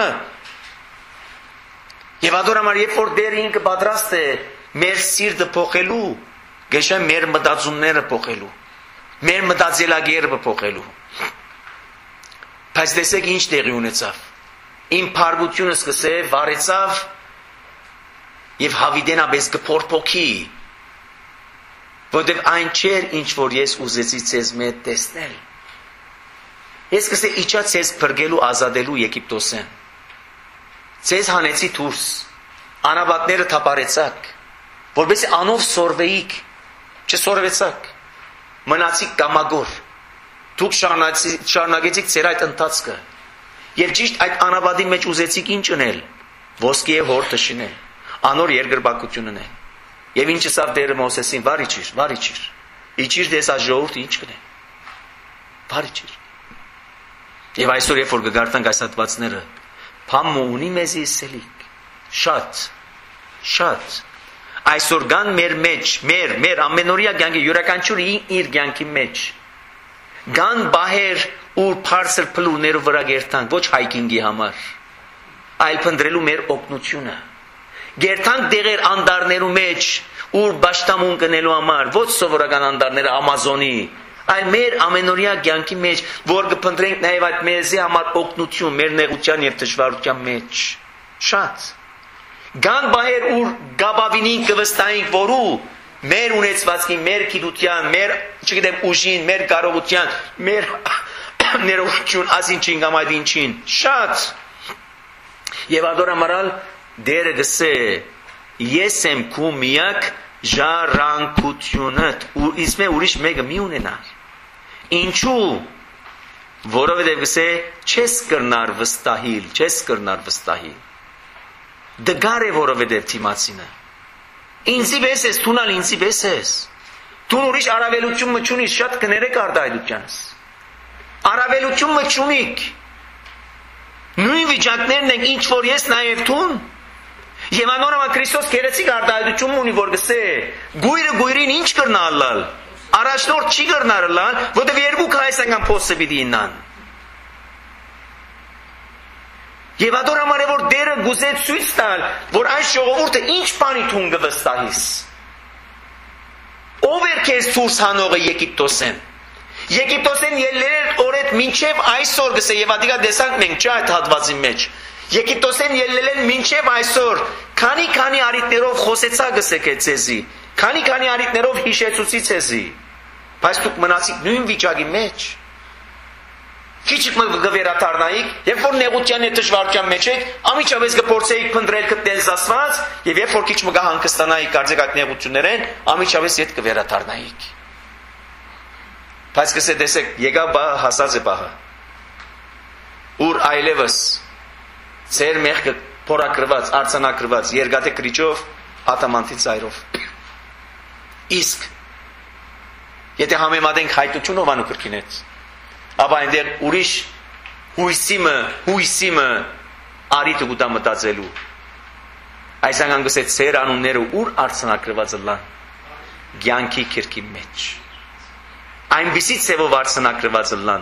Եվ ադորամար երբ որ դերը ինքը պատրաստ է մեր սիրտը փոխելու, գեշա մեր մտածումները փոխելու, մեր մտածելակերպը փոխելու։ Բայց տեսեք ինչ տեղի ունեցավ։ Իմ փառգությունը սկսե վարեցավ եւ հավիդենաբես կփորփոքի, որտեղ այն չէր ինչ որ ես ուզեցի ցեզ մեծ տեսնել։ Ես կսե իջա ցեզ փրկելու ազատելու Եգիպտոսեն։ Ցեզ հանեցի դուրս, անաբատները թափարեցաք, որպես անով սորվեիք, չսորվեցաք, մնացիք կամագոր, դուք շարունակեցիք ձեր այդ ընթացքը, եւ ճիշտ այդ անաբատի մեջ ուզեցիք ինչ ունել, ոսկի եւ հորտը շինել, անոր երկրպագություն ունել, եւ ինչ ասավ Տերը Մովսեսին, վար իջիր, վար իջիր, իջիր դες այս ժողովուրդը ինչ կնե, վար իջիր։ Եվ այսօր երբ որ կգարտանք այս հատվածները, Փամը ունի մեզի սելիկ, շատ, շատ, այսօր գան մեր մեջ, մեր, մեր ամենօրյա կյանքի, յուրաքանչյուրը իր կյանքի մեջ, գան բահեր ուր բարձր փլուներով վրա գերտանք, ոչ հայքինգի համար, այլ փնտրելու մեր օգնությունը, գերտանք դեղեր անդարներու մեջ, ուր բաշտամուն կնելու համար, ոչ սովորական անդարները Ամազոնի, այլ մեր ամենօրյա կյանքի մեջ, որ կփնտրենք նաև այդ մեզի համար օգնություն, մեր նեղության եւ դժվարության մեջ, շատ։ Գան բահեր ուր գաբավինին կվստահենք, որու մեր ունեցվածքի, մեր գիտության, մեր, չգիտեմ, ուժին, մեր կարողության, մեր ներողություն, ասինչին կամ այդ ինչին, շատ։ Եվ ադորամարալ դերը գսե, ես եմ քու միակ ժառանգությունդ, իսկ մե ուրիշ մեկը մի ունենար։ Ինչու, որովհետև գսե չես կրնար վստահիլ, չես կրնար վստահիլ։ Դգար է որովհետև թիմացինը։ Ինձի վես ես, թունալ ինձի վես ես։ Թուն ուրիշ առավելություն մը չունիս, շատ կներեք արդայդությանս։ Առավելություն մը չունիք։ Նույն վիճակներն ենք, ինչ որ ես նաև թուն։ Եվ անորոմա Քրիստոս գերեցիկ արդայդություն ունի, որ գսե, գույրը գույրին ինչ կրնա ալալ։ Առաջնորդ չի կրնար ալալ, որտև երկուք հայսանգան փոսը պիտի իննան։ Եվ ադորամար է որ դերը գուզե ցույց տալ, որ այս ժողովուրդը ինչ բանի թուն կվստահիս։ Ով էր քեզ դուրս հանողը Եգիպտոսեն։ Եգիպտոսեն ելներ օրեդ մինչև այսօր գսե եւ ադիգա դեսանք մենք չէ այդ հատվածի մեջ։ Եգիպտոսեն ելնել են մինչև այսօր, քանի քանի արիտներով խոսեցա գսեք է ցեզի, քանի քանի արիտներով հիշեցուցի ցեզի, բայց դուք մնացիք նույն վիճակի մեջ։ քիչ կվերաթարնայիք, երբ որ նեղության եւ դժվարության մեջ եք, ամիջապես կփորձեիք փնտրել գտնել Աստված, եւ երբ որ քիչ մը կհանգստանայիք կարծեք այդ նեղություններեն, ամիջապես իդ կվերաթարնայիք։ Բայց կսե տեսեք, եկավ բահը հասած է բահը։ Ուր այլևս ձեր մեղքը փորակրված, արցանակրված, երկաթե քրիչով, ատամանտի ծայրով։ Իսկ եթե համեմատենք հայտությունով անու կրկինեց, ապա այնտեղ ուրիշ հույսիմը, հույսիմը արիտը գուտա մտածելու։ Այս անգամ գսե ծեր անունները ուր արցանակրված լան, գյանքի քիրքի մեջ։ Այնպիսի ծևով արցանակրված լան,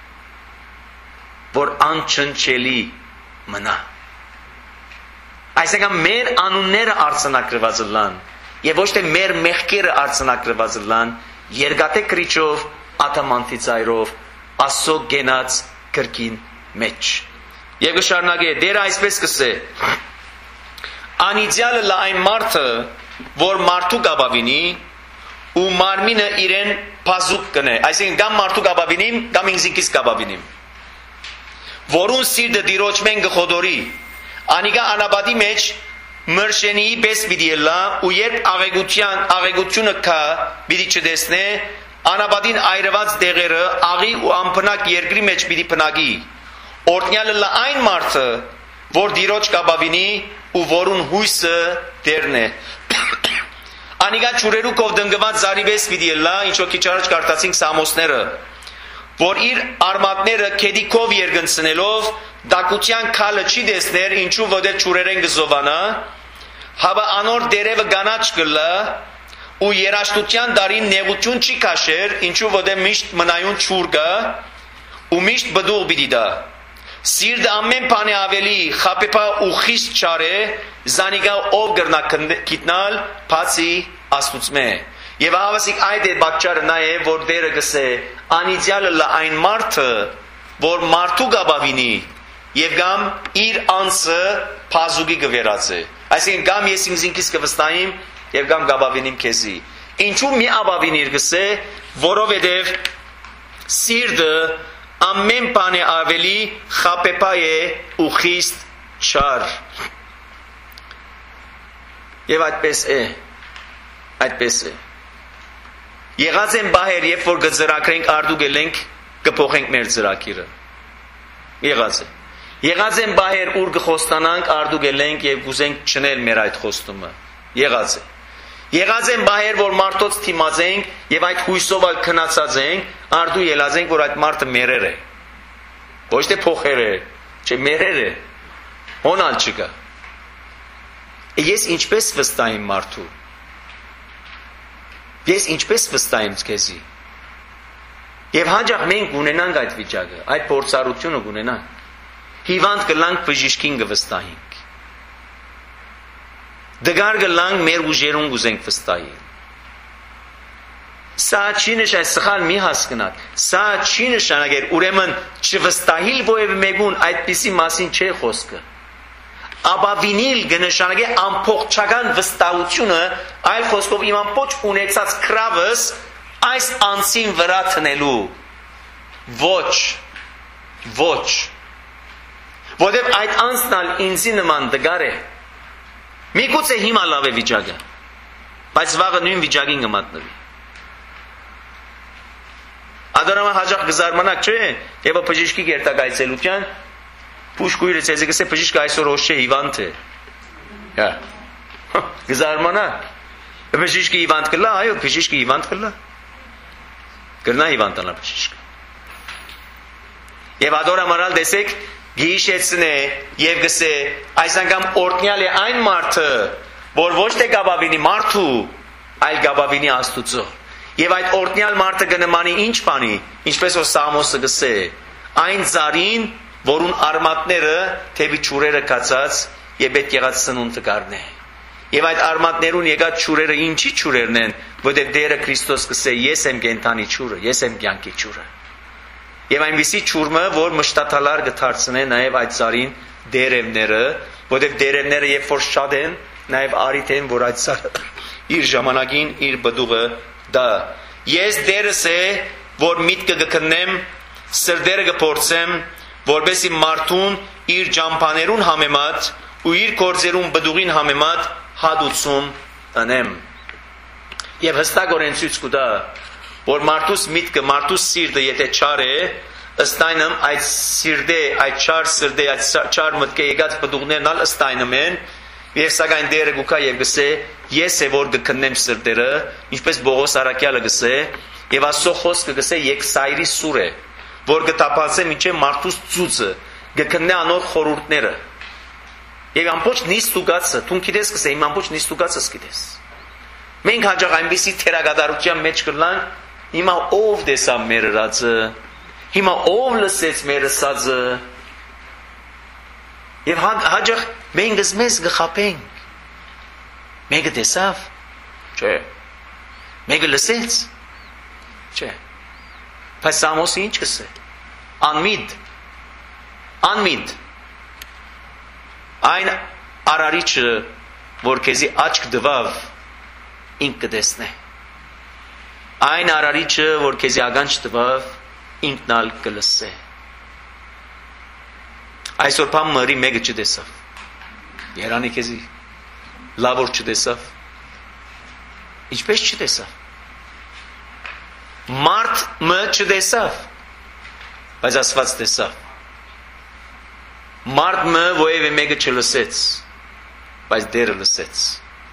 որ անչնչելի մնա։ Այս անգամ մեր անունները արցանակրված լան, եւ ոչ թե մեր մեղքերը արցանակրված լան, երկաթե քրիչով, ատամանտի ծայրով, Աստծո գենած կրկին մեջ։ Եվ կշարունակե, դերը այսպես կսե. անիծյալը լա այն մարդը, որ մարդու գաբավինի, ու մարմինը իրեն բազուկ կնե, այսինքն կամ մարդու գաբավինիմ, կամ ինձինքից գաբավինիմ, որուն սիրտը դիրոջ մեն գխոդորի, անիկա անաբադի մեջ մրշենիի պես պիտի ելա, ու երբ աղեգության, աղեգությունը կա, պիտի չտեսնե, անաբադին այրված դեղերը աղի ու ամփնակ երկրի մեջ պիտի փնագի, օրտնյալը լա այն մարդը, որ դիրոջ կաբավինի ու որուն հույսը դերն է։ Անիկա ճուրերու կով դնգված զարիվես պիտի ելա, ինչ որ քիչ առաջ կարդացինք Սամոսները, որ իր արմատները քեդիկով երգնցնելով դակության քալը չի դեսներ, ինչու որտեղ ճուրերեն գզովանա, հավա անոր դերևը գանաչ կլա, ու երաշտության դարին նեղություն չի քաշեր, ինչու որտեղ միշտ մնայուն ճուր կա, ու միշտ բդուղ պիտի դա։ Սիրտը ամեն բանի ավելի խապեպա ու խիստ չար է, զանիկա ով գրնա գիտնալ, բացի Աստուծմե։ Եվ հավասիկ այդ է պատճառը նա է, որ դերը գսե, անիծյալը լա այն մարդը, որ մարդու գաբավինի, եւ գամ իր անձը բազուկի գվերածե։ Այսինքն գամ ես ինձինքից կվստահիմ եւ գամ գաբավինիմ քեզի։ Ինչու մի աբավինիր գսե, որովհետեւ սիրտը ամեն բանի ավելի խապեպա է ու խիստ չար։ Եվ այդպես է, այդպես է։ Եղած են բահեր, երբ որ գծրակրենք արդու գելենք, կփոխենք մեր ծրակիրը։ Եղած է։ Եղած են բահեր, ուր գխոստանանք, արդու գելենք եւ գուզենք չնել մեր այդ խոստումը։ Եղած է։ Եղած են բահեր, որ մարդոց թիմացենք եւ այդ հույսով ալ քնացած ենք, արդու ելածենք, որ այդ մարդը մերեր է։ Ոչ թե փոխեր է, չէ մերեր է։ Հոնալ չկա։ Ես ինչպես վստահիմ մարդու։ Ես ինչպես վստահիմ քեզի։ Եվ հաջող մենք ունենանք այդ վիճակը, այդ փորձառությունը ունենանք։ Հիվանդ կլանք բժիշկին կվստահենք։ Դգար կլանք մեր ուժերուն կուզենք վստահի։ Սա չի նշան, սխալ մի հասկնաք։ Սա չի նշանակել, ուրեմն չվստահիլ որևէ մեկուն այդպիսի մասին չէ խոսքը։ Աբավինիլ կնշանակե ամփոփչական վստահությունը, այլ խոսքով իմ ամբողջ ունեցած քրավս այս անձին վրա տնելու։ Ոչ, ոչ։ Որտեւ այդ անձնալ ինձի նման դգար է։ Միգուցե հիմա լավ է վիճակը, բայց վաղը նույն վիճակին կմատնվի։ Ադորամա հաջող գզարմանակ չէ, եւ բժիշկի գերտակայցելության Պուշկույրը ցեզի գսե բժիշկը այսօր օշե հիվանդ է։ Հա։ Գզարմանակ։ Բժիշկը հիվանդ կլա, այո, բժիշկը հիվանդ կլա։ Կրնա հիվանդանա բժիշկը։ Եվ ադորամարալ տեսեք, գիշեցնե եւ գսե, այս անգամ օրտնյալ է այն մարդը, որ ոչ թե գաբավինի մարդու, այլ գաբավինի Աստուծո։ Եվ այդ օրտնյալ մարդը կնմանի ինչ բանի, ինչպես որ Սամոսը գսե, այն ծառին, որուն արմատները թեւի ճուրերը կացած եւ այդ եղած սնունդը կառնե։ Եվ այդ արմատներուն եկած ճուրերը ինչի ճուրերն են, որտեղ Տերը Քրիստոս կսե ես եմ կենթանի ճուրը, ես եմ կյանքի ճուրը։ Եվ այնպիսի ճուրը, որ մշտաթալար կդարձնե նաեւ այդ ծառին դերևները, որտեղ դերևները երբ որ շատ են, նաեւ արիթ են, որ այդ ծառը իր ժամանակին իր բդուղը դա։ Ես դերս է, որ միտքը կքննեմ սրդերը կփորձեմ, որբեսի մարդուն իր ճամփաներուն համեմատ ու իր գործերուն բդուղին համեմատ հադուցում տնեմ։ Եվ հստակորեն ցույց կտա, որ մարդուս միտքը, մարդուս սիրտը եթե չար է, ըստ այնմ այդ սիրտե, այդ չար սրտե, այդ չար մտքը եկած բդուղներն ալ ըստ այնմ են, եւ սակայն դերը գուքա եւ գսե, ես է որ կքննեմ սրտերը, ինչպես Բողոս Արաքյալը գսե, եւ Աստծո խոսքը գսե եկսայրի սուր է, որ կտապացե մինչեւ մարդուս ծուծը, կքննե անոր խորհուրդները։ Եվ ամբողջ նիստուկացը, դու գիտես գսե, իմ ամբողջ նիստուկացս գիտես։ Մենք հաջող այնպեսի թերագադարության մեջ կլանք, հիմա ով տեսավ մեր ըրածը, հիմա ով լսեց մեր ասածը, եւ հաջող մենք մեզ գխապենք։ Մեկը տեսավ, չէ, մեկը լսեց, չէ, բայց Սամոսը ինչ կսե, անմիտ, անմիտ, այն արարիչը, որ քեզի աչք դվավ, ինք կտեսնե, այն արարիչը, որ քեզի ականջ տվավ, ինքն ալ կլսե։ Այսօր բան մրի մեկը չտեսավ, երանի քեզի, լավ որ չտեսավ, ինչպես չտեսավ, մարդ մը չտեսավ, բայց Աստված տեսավ, մարդ մը ոևէ մեկը չլսեց, բայց դերը լսեց։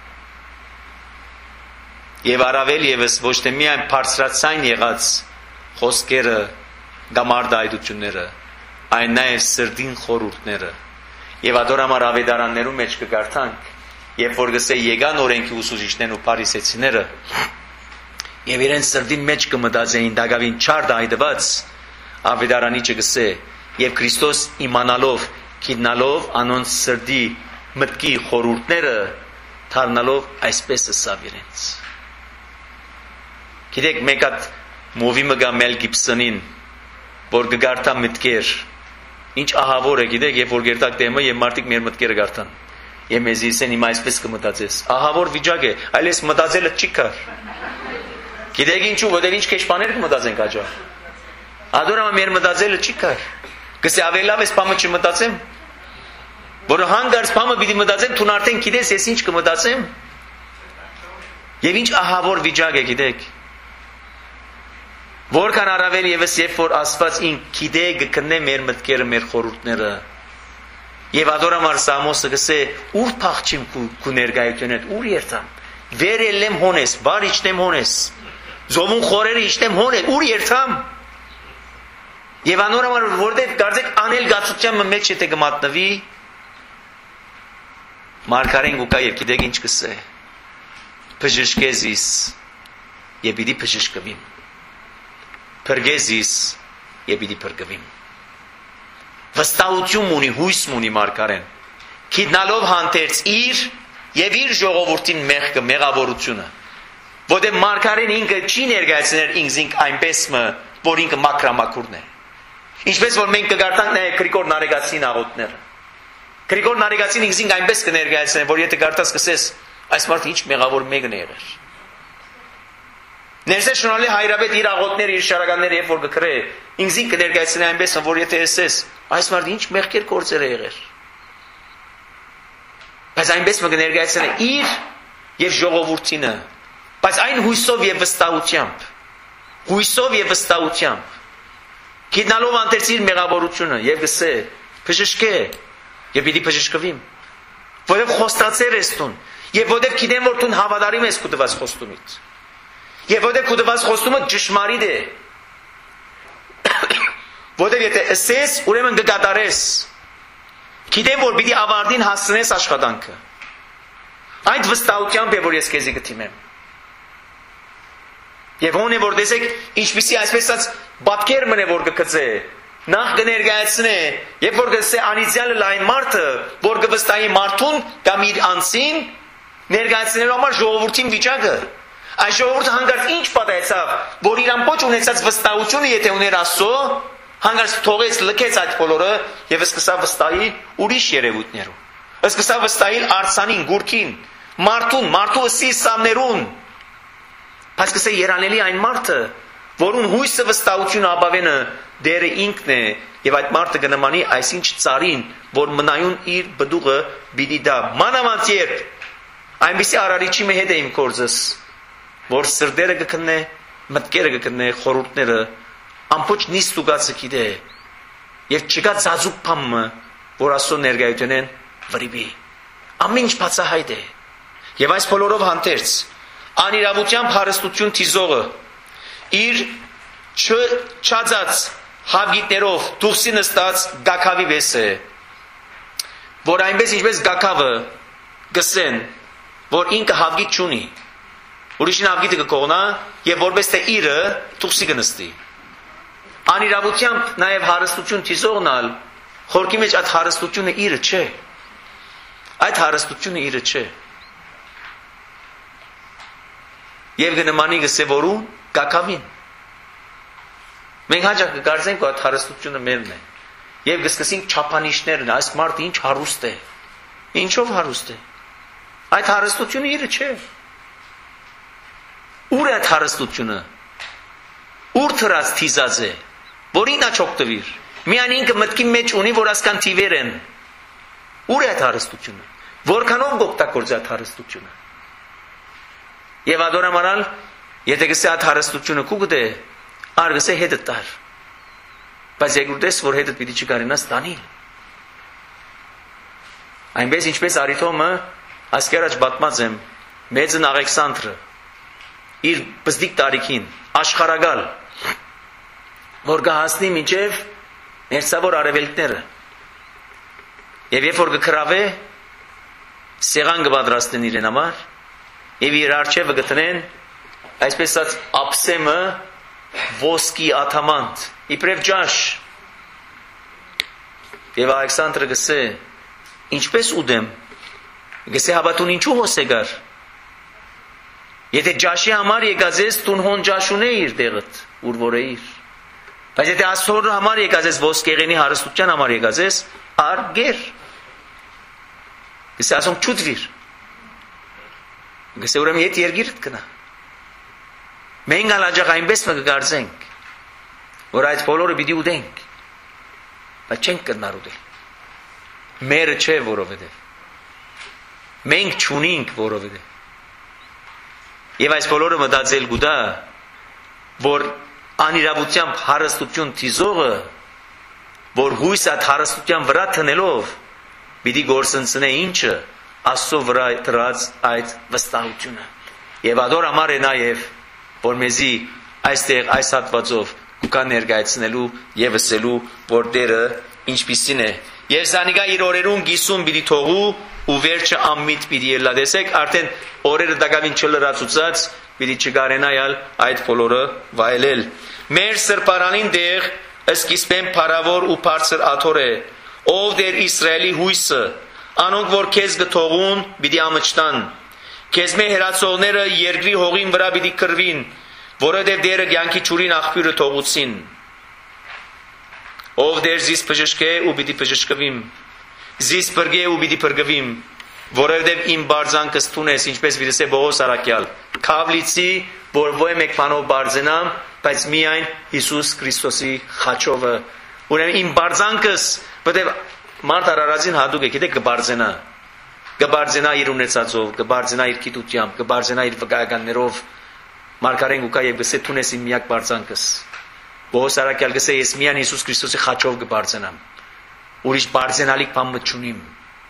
Եվ առավել եւս ոչ թե միայն բարձրացան եղած խոսքերը, գամարդայդությունները, այն նաեւ սրդին խորհուրդները։ Եվ ադորամար ավետարաններում մեջ կգարտանք, երբ որ գսե եկան օրենքի ուսուցիչներն ու փարիսեցիները, եւ իրեն սրդին մեջ կմտածեին դակավին չար դայդված, ավետարանիչը գսե, եւ Քրիստոս իմանալով, գիտնալով անոնց սրդի մտքի խորհուրդները, դառնալով այսպես ասավ իրենց։ Գիտեք, մեկ հատ մովի մգա Մել Գիբսոնին, որ կգարտա մտքեր, ինչ ահավոր է, գիտեք, երբ որ գերտակ դեմը եւ մարդիկ մեր մտքերը գարտան։ Եվ մեզի ասեն հիմա այսպես կմտածես։ Ահավոր վիճակ է, այլ էս մտածելը չի կար։ Գիտեք ինչու, որտեղ ինչ քեշպաներ կմտածենք աջա։ Ադորամա մեր մտածելը չի կար։ Գսե ավելի լավ էս բամը չմտածեմ։ Որ հանգարց բամը պիտի մտածեմ, դու արդեն գիտես ես ինչ կմտածեմ։ Եվ ինչ ահավոր վիճակ է, գիտեք։ Որքան առավել եւս երբ որ Աստված ինք գիտե գտնե մեր մտքերը, մեր խորհուրդները։ Եվ ադորամար Սամոսը գսե ուր փախչիմ քու ներկայությունդ, ուր երթամ։ Վեր ելեմ հոնես, բար իջնեմ հոնես։ Զոմուն խորերը իջնեմ հոնել, ուր երթամ։ Եվ անորամար որտեղ դարձեք անել գացության մեջ եթե կմատնվի, մարգարեն գուկա եւ գիտեք ինչ կսե։ Բժշկեզիս եւ պիտի բժշկվիմ։ Փրկեզիս եւ պիտի փրկվիմ։ Վստահություն ունի, հույս ունի մարգարեն։ Գիտնալով հանդերձ իր եւ իր ժողովրդին մեղքը, մեղավորությունը։ Որտեղ մարգարեն ինքը չի ներկայացնել ինքզինք այնպես մը, որ ինքը մակրամակուրն է։ Ինչպես որ մենք կգարտանք նաեւ Գրիգոր Նարեգացին աղոթները։ Գրիգոր Նարեգացին ինքզինք այնպես կներկայացնեն, որ եթե գարտած կսես, այս մարդը ինչ մեղավոր մեկն է եղել։ Ներսե շնորհալի հայրաբեդ իր աղոթները, իր շարականները երբ որ կգրե, ինքզին կներկայացնի այնպես, որ եթե ասես, այս մարդը ինչ մեղքեր գործեր է եղել։ Բայց այնպես մը կներկայացնի իր եւ ժողովրդինը, բայց այն հույսով եւ վստահությամբ, հույսով եւ վստահությամբ, գիտնալով անտերց իր մեղավորությունը եւ գսե, բժշկե, եւ պիտի բժշկվիմ, որովհետեւ խոստացեր ես տուն, եւ որովհետեւ գիտեմ որ տուն հավատարիմ ես քու տված խոստումից։ Եվ որտեղ քու տված խոստումը ճշմարիտ է։ Որտեղ եթե ասես, ուրեմն կկատարես։ Գիտեմ որ պիտի ավարտին հասցնես աշխատանքը։ Այդ վստահությամբ է որ ես քեզի կթիմեմ։ Եվ ոնե որ տեսեք, ինչպեսի այսպես ասած բատկեր մնե որ կգծե, նախ կներկայացնե, երբ որ կսե անիծյալը լայն մարդը, որ կվստահի մարդուն կամ իր անձին, ներկայացնելու համար ժողովրդին վիճակը։ Այս ժողովուրդը հանգարց ինչ պատահեցավ, որ իր ամբողջ ունեցած վստահությունը եթե ուներ Աստծո, հանգարց թողեց լքեց այդ բոլորը եւ սկսավ վստահի ուրիշ երևույթներով։ Սկսավ վստահել արցանին, գուրքին, մարդուն, մարդու սիսամներուն։ Բայց կսե երանելի այն մարդը, որուն հույսը վստահությունը ապավենը դերը ինքն է եւ այդ մարդը կնմանի այսինչ ծարին, որ մնայուն իր բդուղը պիտի դա մանավանդ երբ այնպիսի արարիչի մեջ է իմ կորձս, որ սրդերը կքննե, մտքերը կքննե, խորհուրդները ամբողջ նիստ ուղացը գիտե եւ չկա ծածուկ բամը, որ Աստծո ներկայությունեն վրիբի ամեն ինչ բացահայտ է եւ այս բոլորով հանդերձ անիրավությամբ հարստություն թիզողը իր չածած հավգիտներով դուրսի նստած գակավի վես է, որ այնպես ինչպես գակավը գսեն, որ ինքը հավգիտ չունի, ուրիշին հավգիտը կկողնա եւ որպես թե իրը դուրսի կնստի։ Անիրավությամբ նաեւ հարստություն թիզողնալ խորքի մեջ այդ հարստությունը իրը չէ։ Այդ հարստությունը իրը չէ։ Եվ գնմանի գսեվորուն գակավին։ Մենք հաջող կգարձենք, որ այդ հարստությունը մերն է։ Եվ գսկսենք չափանիշներն, այս մարդը ինչ հարուստ է։ Ինչով հարուստ է։ Այդ հարստությունը իրը չէ։ Ուր է այդ հարստությունը։ Ուր թրած թիզած է, որին աչ օգտվիր։ Միայն ինքը մտքի մեջ ունի, որ ասկան թիվեր են։ Ուր է այդ հարստությունը։ Որքանով կօգտագործի այդ հարստությունը։ Եվ ադորամարալ, եթե գսե այդ հարստությունը կու գտե, ար գսե հետը տար։ Բայց եկուրտես, որ հետը պիտի չկարենաս տանիլ։ Այնպես ինչպես Արիթոմը, ասկերաչ բատմած եմ, մեծն Աղեքսանդրը, իր բզդիկ տարիքին, աշխարագալ, որ կհասնի մինչև ներսավոր արևելքները։ Եվ երբ որ կքրավե, սեղան կպատրաստեն իրեն համար, եւ իր արջևը գտնեն, այսպես ասած ափսեմը ոսկի աթամանտ, իբրև ջաշ։ Եվ Ալեքսանդրը գսե, ինչպես ուդեմ, գսե հավատուն ինչու հոսեգար։ Եթե ջաշի համար եկած ես, տուն հոն ջաշ ունե իր դեղըտ, ուր որ է իր։ Բայց եթե Աստծո համար եկած ես, ոսկեղենի հարստության համար եկած ես, ար գեր։ Գսե ասում չուտվիր։ Գսե ուրեմն ետ երգիրդ կնա։ Մենք ալաջաղ այնպես մը կգարձենք, որ այդ բոլորը պիտի ուտենք, բայց չենք կնար ուտել։ Մերը չէ որովհետև։ Մենք չունենք որովհետև։ Եվ այս բոլորը մտածել գուտա, որ անիրավությամբ հարստություն թիզողը, որ հույս այդ հարստության վրա տնելով, պիտի գործընծնե ինչը, Աստծո վրա դրած այդ վստահությունը։ Եվ ադոր համար է նաև, որ մեզի այստեղ այս հատվածով կուկա ներկայացնելու եւ ասելու, որ Տերը ինչպիսին է։ Եվ զանիկա իր օրերուն գիսում պիտի թողու ու վերջը ամմիտ պիտի ելա։ Տեսեք, արդեն օրերը դակավին չլրացուցած պիտի չգարենայալ այդ բոլորը վայելել։ Մեր սրբարանին դեղ սկիզբեն փարավոր ու բարձր աթոր է, ով դեր Իսրայելի հույսը, անոնք որ քեզ գթողուն պիտի ամճտան, քեզ մե հերացողները երկրի հողին վրա պիտի կրվին, որովհետև դերը կյանքի ճուրին աղբյուրը թողուցին։ Ով դեր զիս բժշկե ու պիտի բժշկվիմ, զիս բրգե ու պիտի բրգվիմ, որովհետև իմ բարձանքս տունես, ինչպես վիրսե Բողոս Արաքյալ, քավլիցի, որ ոյ մեկ բանով բարձենամ, բայց միայն Հիսուս Քրիստոսի խաչովը։ Ուրեմն իմ բարձանքս, որտեղ մարդ արարածին հատուկ է, գիտեք, կբարձենա, կբարձենա իր ունեցածով, կբարձենա իր գիտությամբ, կբարձենա իր վկայականներով։ Մարգարեն գուկա եւ գսե տունես իմ միակ բարձանքս։ Բողոս Արաքյալ գսե ես միայն Հիսուս Քրիստոսի խաչով կբարձենամ։ Ուրիշ բարձենալիք բան չունիմ։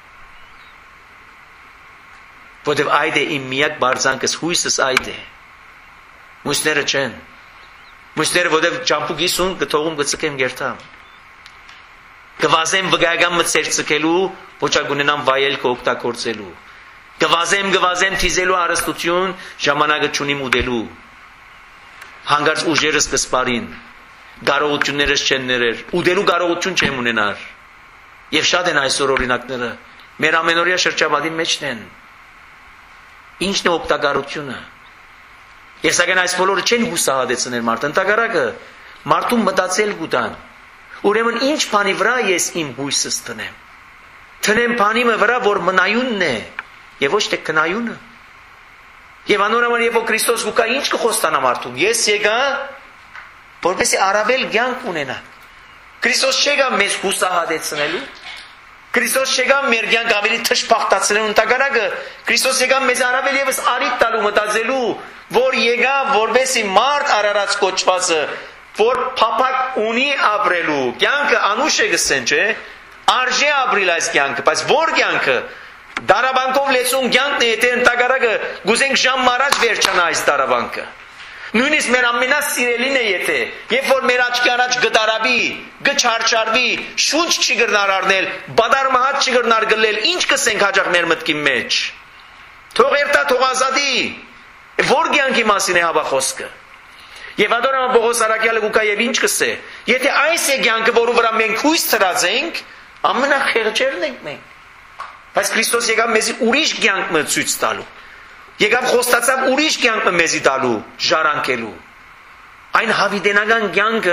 Որտեւ այդ է իմ միակ բարձանքս, հույսս այդ է։ Մույսները չեն։ Մույսները որտեւ ճամփու գիսուն գթողում գծկեմ գերտամ։ Գվազեմ վգայական մտցեր ցկելու, ոչագունենամ վայել կօգտագործելու։ Գվազեմ գվազեմ թիզելու հարստություն, ժամանակը չունիմ ուտելու։ Հանգարց ուժերս կսպարին, կարողություններս չեն ներեր, ուտելու կարողություն չեմ ունենար։ Եվ շատ են այսօր օրինակները, մեր ամենօրյա շրջապատի մեջն են։ Ինչն է օգտակարությունը։ Ես ագեն այս բոլորը չեն հուսահատեցնել մարդ, ընդհակառակը մարդուն մտածել գուտան։ Ուրեմն ինչ բանի վրա ես իմ հույսս տնեմ։ Տնեմ բանի վրա, որ մնայունն է, եւ ոչ թե քնայունը։ Եվ անորոման երբ որ Քրիստոս գուկա ինչ կխոստանա մարդուն։ Ես եկա որպեսզի առավել կյանք ունենանք։ Քրիստոս չեկավ մեզ հուսահատեցնելու, Քրիստոս չեկավ մեր կյանք ավելի թշփախտացնելու, ընդհակառակը Քրիստոս եկավ մեզ առավել եւս արիք տալու, մտածելու, որ եկավ որպեսզի մարդ արարած կոչվածը, որ փափակ ունի ապրելու, կյանքը անուշ է գսեն, չէ՞, արժե ապրիլ այս կյանքը, բայց որ կյանքը դարաբանկով լեցուն կյանքն է, եթե ընդհակառակը գուզենք ժամ առաջ վերջանա այս դարաբանկը։ Նույնիսկ մեր ամենասիրելին է, եթե երբ որ մեր աչքի առաջ գդարաբի, գչարչարվի, շունչ չի գրնար առնել, բադարմահատ չի գրնար գլել, ինչ կսենք հաջող մեր մտքի մեջ։ Թող երթա, թող ազատի։ Որ կյանքի մասին է հավա խոսքը։ Եվ ադորամա Պողոս Արաքյալը գուկա եւ ինչ կսե։ Եթե այս է կյանքը, որը վրա մենք հույս ծրածենք, ամենախեղճերն ենք մենք։ Բայց Քրիստոս եկավ մեզի ուրիշ կյանք մը ցույց տալու։ Եկավ խոստացավ ուրիշ կյանքը մեզի տալու, ժառանգելու։ Այն հավիտենական կյանքը,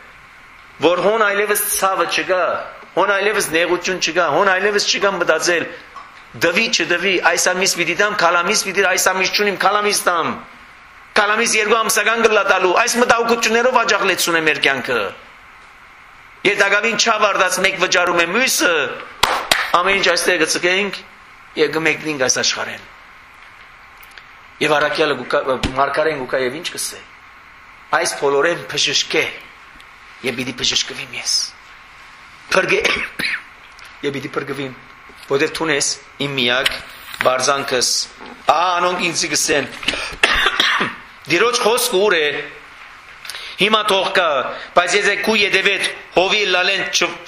որ հոն այլևս ցավը չկա, հոն այլևս նեղություն չկա, հոն այլևս չկա մտածել, դվի չդվի, այս ամիս պիտի տամ, քալամիս պիտի, այս ամիս չունիմ, քալամիս տամ, քալամիս երկու ամսական գլա տալու, այս մտահոգություններով աջակլեցուն է մեր կյանքը։ Երդագավին չավարդած մեկ վճարում է մյուսը, ամեն ինչ այստեղ գցկենք եւ գմեկնենք այս աշխարհեն։ Եվ Արաքյալը մարգարեն գուկա եւ ինչ կսե։ Այս բոլորեն բժշկե եւ պիտի բժշկվիմ ես։ Փրկե եւ պիտի փրկվիմ, որտեղ թունես իմ միակ բարձանքս։ Ահա անոնք ինձ կսեն։ Դիրոջ խոսքը ուր է։ Հիմա թող կա, բայց եթե քու յետևետ հովի լալեն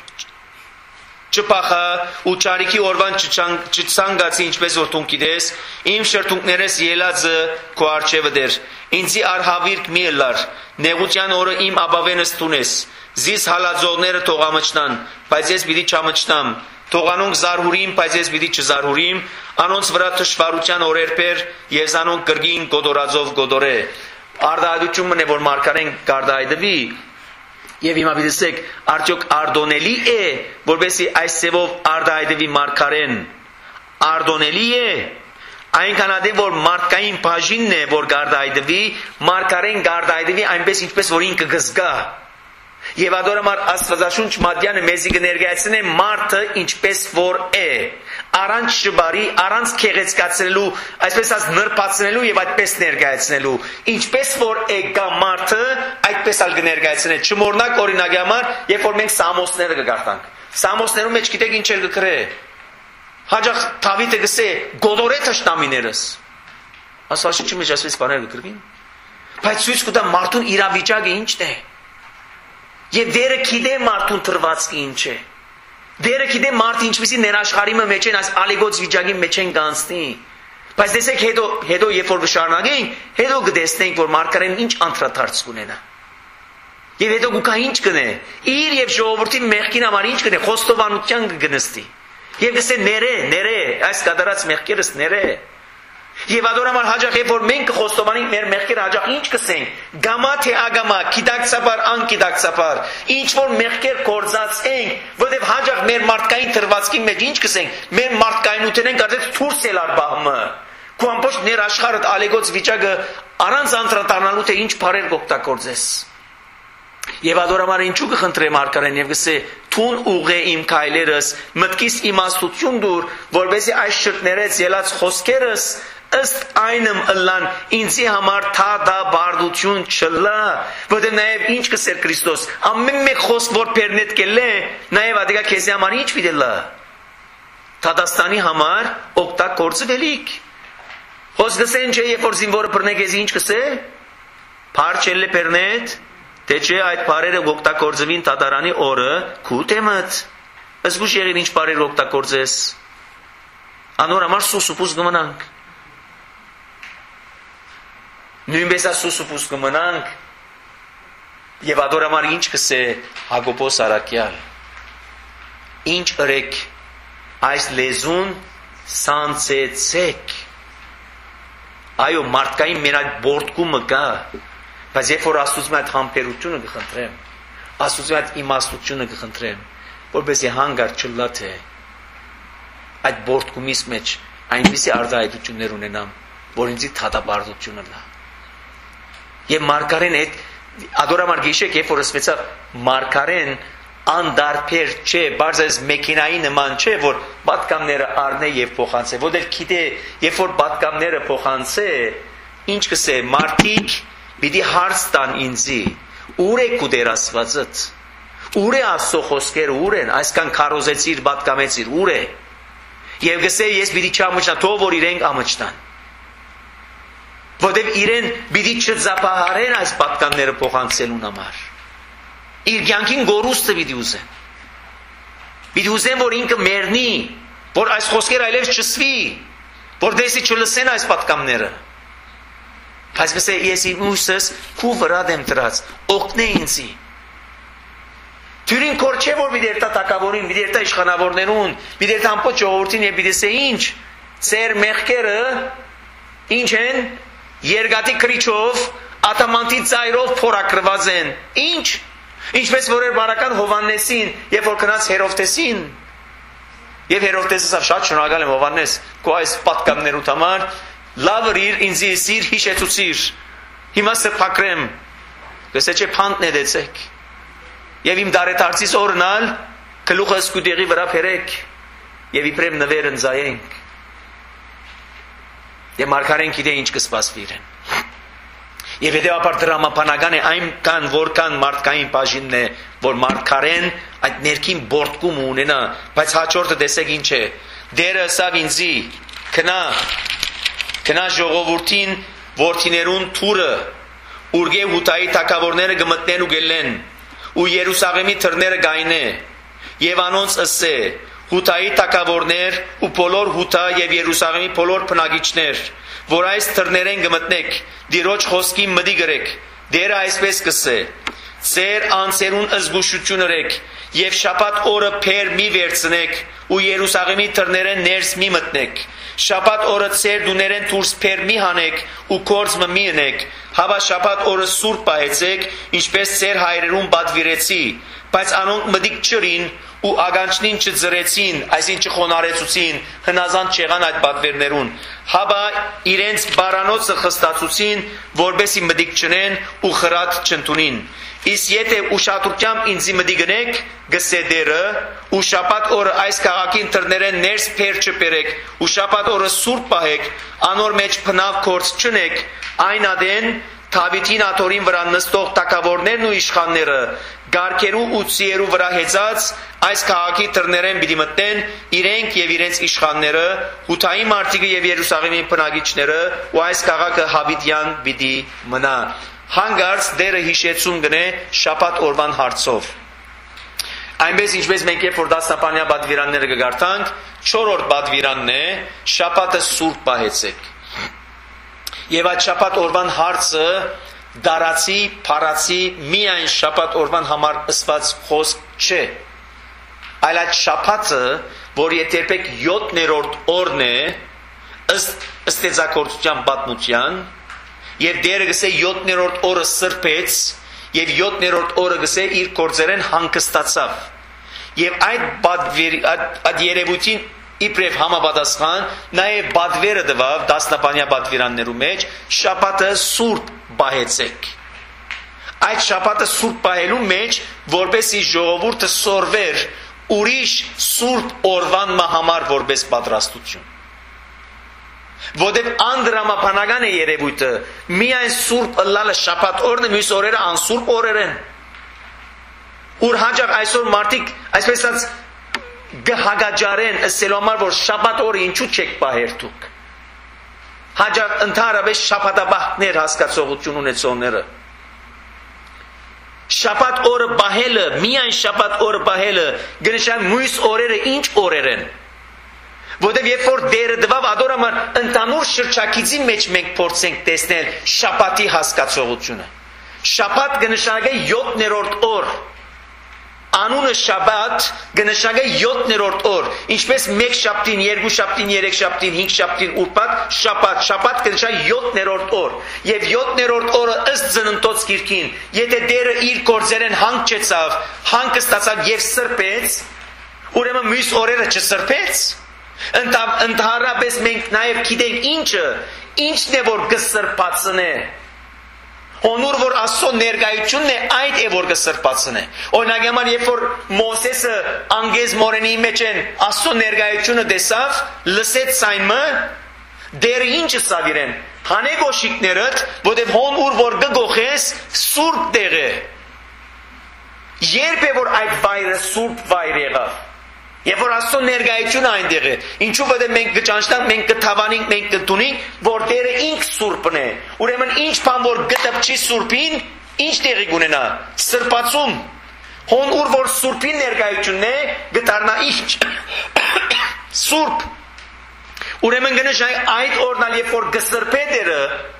չփախա ու ճարիքի օրվան չցանգացի ինչպես որ դու գիտես, իմ շրթունքներս ելածը քո արջևը դեր, ինձի արհավիրք մի ելար, նեղության օրը իմ ապավենս տունես, զիս հալածողները թող ամճնան, բայց ես պիտի չամճնամ, թող անոնք զարհուրիմ, բայց ես պիտի չզարհուրիմ, անոնց վրա թշվառության օրեր բեր, ես անոնք կրկին գոդորածով գոդորե։ Արդահայտությունն է, որ մարգարեն գարդայդվի։ Եվ հիմա պիտեսեք, արդյոք արդոնելի է, որպեսզի այս ծևով արդահայտվի մարգարեն, արդոնելի է, այնքան ադե որ մարդկային բաժինն է, որ գարդայդվի, մարգարեն գարդայդվի այնպես ինչպես որ ինքը գզգա։ Եվ ադորամար Աստվածաշունչ Մատյանը մեզի կներկայացնե մարդը ինչպես որ է, առանց շբարի, առանց քեղեցկացնելու, այսպես ասած նրբացնելու եւ այդպես ներկայացնելու, ինչպես որ է գա մարդը, այդպես ալ կներկայացնե։ Չմոռնաք օրինակի համար, երբ որ մենք Սամոսները կգարտանք։ Սամոսներում մեջ գիտեք ինչ էլ կգրե։ Հաջող Դավիթը գսե գոդորե թշնամիներս։ Աստվածաշունչի մեջ այսպես բաներ կգրվին։ Բայց ցույց կտա մարդուն իրավիճակը ինչն է։ Եվ դերը գիտե մարդուն տրվածքի ինչ է։ Դերը գիտե մարդը ինչպեսի ներաշխարիմը մեջ են այս ալեգոց վիճակի մեջ են կանցնի։ Բայց տեսեք հետո հետո երբ որ վշարնագենք, հետո կտեսնենք որ մարգարեն ինչ անդրադարձ կունենա։ Եվ հետո գուկա ինչ կնե։ Իր եւ ժողովրդի մեղքին համար ինչ կնե, խոստովանության կգնստի։ Եվ գսե ները, ները, այս կատարած մեղքերս ները։ Եվ ադորամար հաջող երբ որ մենք խոստովանենք մեր մեղքերը հաջող ինչ կսենք, գամա թե ագամա, գիտակցաբար, անկիտակցաբար, ինչ որ մեղքեր կործածենք, որովհետև հաջող մեր մարդկային թրվածքի մեջ ինչ կսենք, մեր մարդկայնութեն ենք արդեն թուրս ելար բահմը, քո ամբողջ ներաշխարհդ ալեգոց վիճակը առանց անդրադառնալու թե ինչ բարեր կօգտագործես։ Եվ ադորամար ինչու կխնդրեմ արկարեն եւ գսե թուն ուղե իմ քայլերս, մտքիս իմաստություն դուր, որովհետեւ այս շրթներեց ելած խոսքերս ըստ այնմ ըլլան ինձի համար թադա բարդություն չլա, որտեղ նաև ինչ կսեր Քրիստոս, ամեն մեկ խոսք որ բերնետ կելե, նաև ադիգա քեզի համար ինչ պիտի լա, Թադաստանի համար օգտագործվելիք, խոսք գսեն չէ, երբ որ զինվորը բռնե քեզի ինչ կսե, փարչելը բերնետ, թե չէ այդ բարերը օգտագործվին Թադարանի օրը, քու թեմդ, զգուշ եղիր ինչ բարեր օգտագործես, անոր համար սուսուպուս գմնանք, նույնպես սուսուպուս կմնանք եւ ադորամար ինչ կսե Հակոբոս Արաքյալ ինչ ըրեք այս լեզուն սանցեցեք այո մարդկային մեր այդ բորտկումը կա բայց երբ որ Աստծո այդ համբերությունը կխնդրեմ Աստծո այդ իմաստությունը կխնդրեմ որպեսզի հանգար չլա թե այդ բորտկումից մեջ այնպիսի արտահայտություններ ունենամ որ ինձի թադաբարդությունը լա Եվ մարգարեն այդ ադորամար գիշեք, երբ որ ասվեցավ մարգարեն անդարբեր չէ, բարձրաց մեքենայի նման չէ, որ պատկամները առնե եւ փոխանցե, որտեղ գիտե, երբ որ պատկամները փոխանցե, ինչ կսե, մարդիկ պիտի հարց տան ինձի, ուր է կուտեր Աստվածդ, ուր է Աստծո խոսքերը, ուր են, այսքան քարոզեցիր, պատկամեցիր, ուր է, եւ գսե, ես պիտի չամճնա, թող որ իրենք ամճնան, որտեղ իրեն պիտի չձապահարեն այս պատկանները փոխանցելուն համար։ Իր կյանքին գորուստը պիտի ուզեն։ Պիտի ուզեն, որ ինքը մեռնի, որ այս խոսքերը այլևս չսվի, որ դեսի չլսեն այս պատկանները։ Բայց կսե, ես իմ ուսս քու վրա դեմ դրած, օգնե ինձի։ Թյուրին կոր չէ, որ պիտի երտա տակավորին, պիտի երտա իշխանավորներուն, պիտի երտա ամպոտ ժողովրդին եւ պիտի սե ինչ, ծեր մեղքերը ինչ են, Երգատի քրիչով, ատամանտի ծայրով փորակրված են։ Ինչ? Ինչպես որ էր բարական Հովաննեսին, երբ որ գնաց Հերովտեսին, եւ Հերովտեսը ասավ, շատ շնորհակալ եմ Հովաննես, քո այս պատկաններուդ համար, լավ իր ինձ սիր հիշեցուցիր։ Հիմա սրբակրեմ։ Գսե չէ փանտն էդեցեք։ Եվ իմ դարեթարցից օրնալ, գլուխը սկուտերի վրա փերեք, եւ իբրեմ նվեր ընձայենք։ Եվ մարգարեն գիտե ինչ կսպասվի իրեն։ Եվ հետևաբար դրամապանական է այնքան որքան մարդկային բաժինն է, որ մարգարեն այդ ներքին բորտկում ունենա, բայց հաջորդը տեսեք ինչ է։ Դերը ասավ ինձի, քնա, քնա ժողովրդին որդիներուն թուրը, ուրգե հութայի թագավորները գմտնեն ու գելեն, ու Երուսաղեմի թռները գայնե, եւ անոնց ըսե, Հութայի թագավորներ ու բոլոր Հութա եւ Երուսաղեմի բոլոր բնակիչներ, որ այս թռներեն գմտնեք, դիրոջ խոսքին մտի գրեք, դերը այսպես կսե. Ձեր անձերուն զգուշություն ըրեք եւ շաբաթ օրը փեր մի վերցնեք ու Երուսաղեմի թռներեն ներս մի մտնեք. Շաբաթ օրը ձեր դուներեն դուրս փեր մի հանեք ու կորձը մի ընեք. Հավա շաբաթ օրը սուրբ պահեցեք, ինչպես ձեր հայրերուն պատվիրեցի, բայց անոնք մտիկ չրին ու ագանչնին չձրեցին, այսին չխոնարեցուցին, հնազանդ չեղան այդ պատվերներուն, հաբա իրենց բարանոցը խստացուցին, որբեսի մտիկ չնեն ու խրատ չընդունին։ Իսկ եթե ուշադրությամբ ինձի մտի գնեք, գսե դերը, ու շաբաթ օրը այս քաղաքին թռներեն ներս փեր չբերեք, ու շաբաթ օրը սուրբ պահեք, անոր մեջ փնավ կորց չնեք, այն ադեն Դավիթին աթորին վրա նստող թագավորներն ու իշխանները գարքերու ու ծիերու վրա հեծած այս քաղաքի թռներեն պիտի մտնեն իրենք եւ իրենց իշխանները, Հութայի մարդիկը եւ Երուսաղեմի բնակիչները, ու այս քաղաքը հավիտյան պիտի մնա։ Հանգարց դերը հիշեցում գնե շաբաթ օրվան հարցով։ Այնպես ինչպես մենք երբ որ դասնապանյա պատվիրանները կգարտանք, չորրորդ պատվիրանն է շաբաթը սուրբ պահեցեք։ Եվ այդ շաբաթ օրվան հարցը դարացի, փարացի միայն շաբաթ օրվան համար ըսված խոսք չէ։ Այլ այդ շաբաթը, որ եթերպեք յոթներորդ օրն է, ըստ ստեծագործության պատմության, եւ դերը գսե յոթներորդ օրը սրբեց, եւ յոթներորդ օրը գսե իր գործերեն հանգստացավ։ Եվ այդ պատվերի այդ երևույթին իբրև համապատասխան նաև պատվերը տվավ դասնապանյա պատվիրաններու մեջ շաբաթը սուրբ պահեցեք։ Այդ շաբաթը սուրբ պահելու մեջ որպեսզի ժողովուրդը սորվեր ուրիշ սուրբ օրվան համար որպես պատրաստություն։ Որտեւ անդրամապանական է երևույթը, միայն սուրբ ըլլալը շաբաթ օրն է, մյուս օրերը անսուրբ օրեր են։ Ուր հաջող այսօր մարդիկ այսպես ասած գհագաջարեն ասելու համար, որ շաբաթ օրը ինչու չեք պահեր դուք։ Հաջող ընդհանրապես շաբաթաբահներ հասկացողություն ունեցողները։ Շաբաթ օրը պահելը, միայն շաբաթ օրը պահելը, գնշան մյուս օրերը ինչ օրեր են։ Որտեւ երբ որ դերը դվավ ադորամար ընդանուր շրջակիցի մեջ մենք փորձենք տեսնել շաբաթի հասկացողությունը։ Շաբաթ կնշանակե յոթներորդ օր։ Անունը շաբաթ կնշանակե յոթներորդ օր, ինչպես մեկ շաբթին, երկու շաբթին, երեք շաբթին, հինգ շաբթին ուրբաթ, շաբաթ, շաբաթ կնշանակե յոթներորդ օր։ Եվ յոթներորդ օրը ըստ ծննդոց գիրքին, եթե դերը իր գործերեն հանգչեցավ, հանգստացավ եւ սրբեց, ուրեմն մյուս օրերը չսրբեց։ Ընդհանրապես մենք նաև գիտենք ինչը, ինչն է որ կսրբացնե։ Հոնուր որ Աստծո ներկայությունն է, այդ է որ կսրբացնե։ Օրինակ համար երբ որ Մոսեսը անգեզ մորենի մեջ են Աստծո ներկայությունը տեսավ, լսեց ցայմը, դեր ինչը սավ իրեն։ Հանե գոշիկներդ, որտեղ հոնուր որ գողես սուրբ տեղ է։ Երբ է որ այդ վայրը սուրբ վայր եղավ։ Եվ որ Աստծո ներկայությունը այնտեղ է։ Ինչու՞ որ մենք կճանչնանք, մենք կթավանենք, մենք կտունենք, որ Տերը ինք սուրբն է։ Ուրեմն ինչ բան որ գտպչի սուրբին, ինչ տեղի կունենա։ Սրբացում։ Հոն ուր որ սուրբի ներկայությունն է, գտարնա ինչ։ Սուրբ։ Ուրեմն գնաց այդ օրնալ երբ որ գսրբե Տերը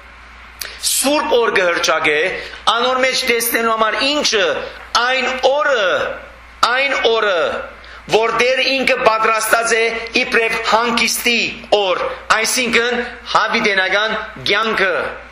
սուրբ օր կհրճագե, անոր մեջ տեսնելու համար ինչը այն օրը, այն օրը որ դեր ինքը պատրաստած է իբրև հանգիստի օր, այսինքն հավիտենական կյանքը։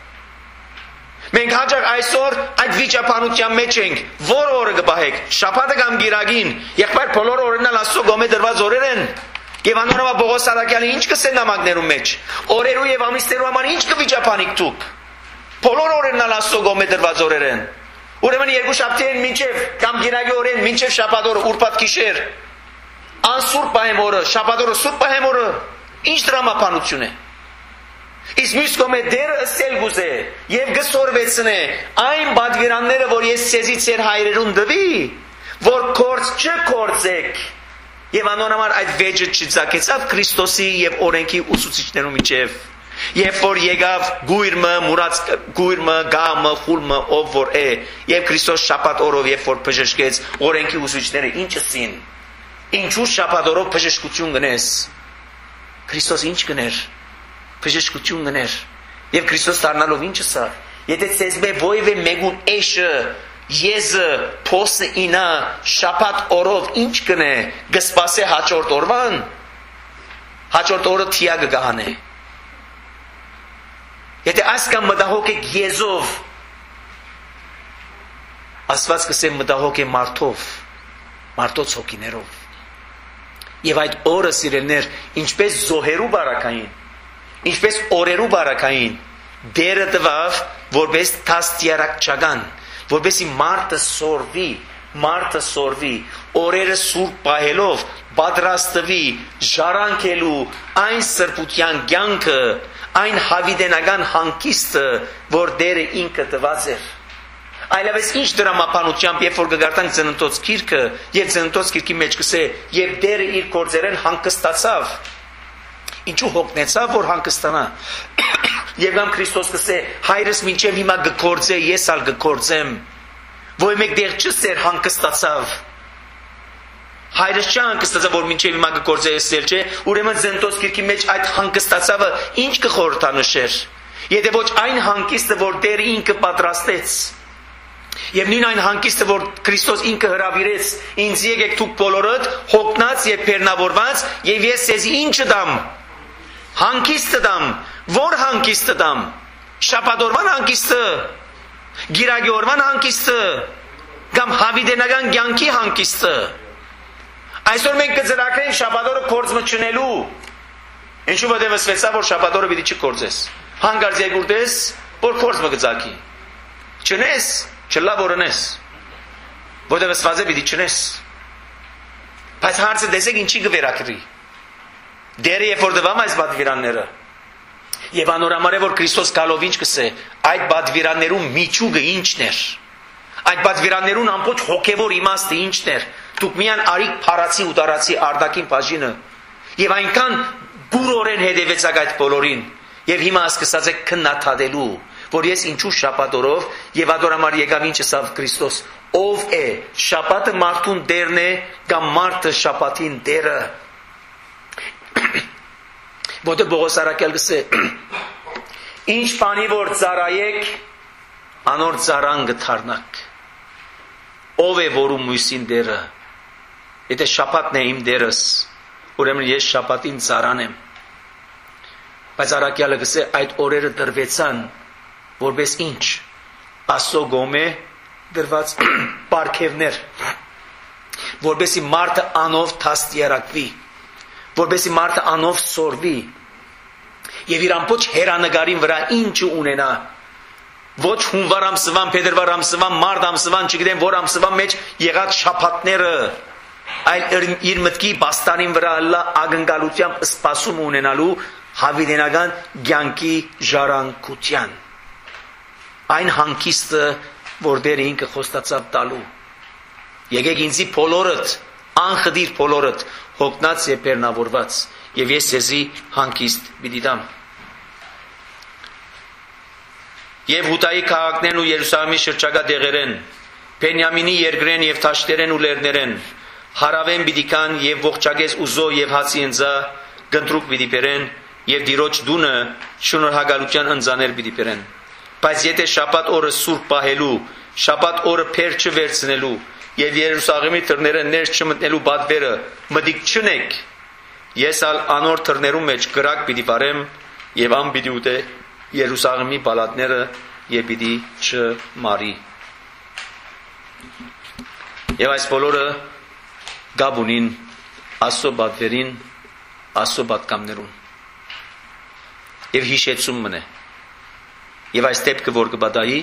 Մենք հաճախ այսօր այդ վիճապանության մեջ ենք, որ օրը կպահեք, շաբաթը կամ գիրագին, եղբայր բոլոր օրերն Աստծո գոմե դրված օրեր են։ Եվ անորոմա Պողոս Արաքյալը ինչ կսեն նամակներում մեջ, օրերու եւ ամիսներու համար ինչ կվիճապանիք դուք։ Բոլոր օրերն Աստծո գոմե դրված օրեր են։ Ուրեմն երկու շաբթին մինչև կամ գիրագի օրեն մինչև շաբաթ օրը ուրբաթ գիշեր անսուրբ պահեմ օրը, շաբաթօրը սուրբ պահեմ օրը, ինչ դրամապանություն է։ Իսկ մյուս կողմը դերը ըստել գուզե եւ գսորվեցնե այն բադվիրանները, որ ես ցեզի ծեր հայրերուն դվի, որ կորց չկորցեք։ Եվ անոնամար այդ վեճը չծակեցավ Քրիստոսի եւ օրենքի ուսուցիչներու միջև։ Երբ որ եկավ գույրը, մուրած գույրը, գամը, խուլը, ով որ է, եւ Քրիստոս շաբաթ օրով երբ որ բժշկեց օրենքի ուսուցիչները ինչսին։ Ինչու շաբաթօրով բժշկություն գնես։ Քրիստոս ինչ գներ։ Բժշկություն գներ։ Եվ Քրիստոս դառնալով ինչը սա։ Եթե ցեզ մե ոյվե մեգուն էշը եզը փոսը ինա շաբաթ օրով ինչ գնե, գսպասե հաջորդ օրվան։ Հաջորդ օրը թիագը գահանե։ Եթե ասկա մտահոգ եք եզով, Աստված կսե մտահոգ է մարդով, մարդոց հոգիներով։ Եվ այդ օրը սիրելներ, ինչպես զոհերու բարակային, ինչպես օրերու բարակային, դերը տվավ, որպես տաստիարակչական, որպեսի մարդը սորվի, մարդը սորվի, օրերը սուրբ պահելով, պատրաստվի, ժառանգելու այն սրբության կյանքը, այն հավիտենական հանգիստը, որ դերը ինքը տված էր։ Այլևս ինչ դրամապանությամբ, երբ որ կգարտանք ծննդոց գիրքը, եւ ծննդոց գիրքի մեջ կսե, եւ դերը իր գործերեն հանգստացավ։ Ինչու հոգնեցավ, որ հանգստանա։ Եվ կամ Քրիստոս կսե, հայրս մինչև հիմա կգործե, ես ալ կգործեմ։ Ոյ մեկ դեր չսեր հանգստացավ։ Հայրս չհանգստացավ, որ մինչև հիմա կգործե, ես էլ չէ, ուրեմն ծննդոց գիրքի մեջ այդ հանգստացավը ինչ կխորհրդանշեր։ Եթե ոչ այն հանգիստը, որ դերը ինքը պատրաստեց։ Եվ նույն այն հանգիստը, որ Քրիստոս ինքը հրավիրեց, ինձ եկեք դուք բոլորդ հոգնած եւ բեռնավորված, եւ ես ձեզ ինչը դամ։ Հանգիստը դամ, որ հանգիստը դամ։ Շաբաթօրվան հանգիստը, գիրագի օրվան հանգիստը, կամ հավիտենական կյանքի հանգիստը։ Այսօր մենք կծրագրենք շաբաթօրը կորձը չնելու։ Ինչու՞ որ վստահեցա, որ շաբաթօրը պիտի չկորձես։ Հանգարց եկուրտես, որ կորձը կծակի։ Չնես Չլա որոնես, որտեղ ասված է պիտի չնես։ Բայց հարցը դեսեք ինչի կվերակրի։ Դերը երբ որ դվամ այս բադվիրանները։ Եվ անորամար է որ Քրիստոս գալով ինչ կսե, այդ բադվիրաններում միջուկը ինչն էր։ Այդ բադվիրաններուն ամբողջ հոգևոր իմաստը ինչն էր։ Դուք միան արիք փարացի ու տարացի արդակին բաժինը։ Եվ այնքան գուրորեն հետևեցաք այդ բոլորին։ Եվ հիմա սկսած եք քննադատելու, որ ես ինչու շաբաթօրով եւ adorամար եկավ ինչը սավ Քրիստոս, ով է շաբաթը մարդուն դերն է կամ մարդը շաբաթին դերը։ Որտե Պողոս Արաքյալ գսե, ինչ բանի որ ծառայեք, անոր ծառան գթարնակ։ Ով է որում մույսին դերը։ Եթե շաբաթն է իմ դերս, ուրեմն ես շաբաթին ծառան եմ։ Բայց Արաքյալը գսե այդ օրերը դրվեցան որպես ինչ Աստծո գոմե դրված պարգևներ, որպեսի մարդը անով թաստիարակվի, որպեսի մարդը անով սորվի եւ իր ամբողջ հերանագարին վրա ինչ ունենա, ոչ հունվար ամսվան, փետրվար ամսվան, մարտ ամսվան, չգիտեմ որ ամսվան մեջ եղած շաբաթները, այլ իր մտքի բաստանին վրա ըլլա ակնկալությամբ սպասում ունենալու հավիտենական կյանքի ժառանգության։ Այն հանգիստը, որ դեր ինքը խոստացավ տալու։ Եկեք ինձի բոլորդ, անխդիր բոլորդ, հոգնած եւ բեռնավորված, եւ ես ձեզի հանգիստ պիտի տամ։ Եվ Հուդայի քաղաքներն ու Երուսաղեմի շրջակա դեղերեն, Բենյամինի երկրեն եւ Թաշտերեն ու լեռներեն, հարավեն պիտի կան եւ ողջագես ուզո եւ հացի ընձա գնդրուկ պիտի բերեն եւ դիրոջ դունը շնորհակալության ընձաներ պիտի բերեն։ Բայց եթե շաբաթ օրը սուրբ պահելու, շաբաթ օրը փեր չվերցնելու եւ Երուսաղեմի դռները ներս չմտնելու բադվերը մտիկ չնեք, ես ալ անոր դռներու մեջ գրակ պիտի վարեմ եւ ան պիտի ուտե Երուսաղեմի բալատները եւ պիտի չմարի։ Եվ այս բոլորը գաբ ունին Աստծո բադվերին, Աստծո բադկամներուն։ Եվ հիշեցում մնե։ Եվ այս դեպքը որ կբադայի,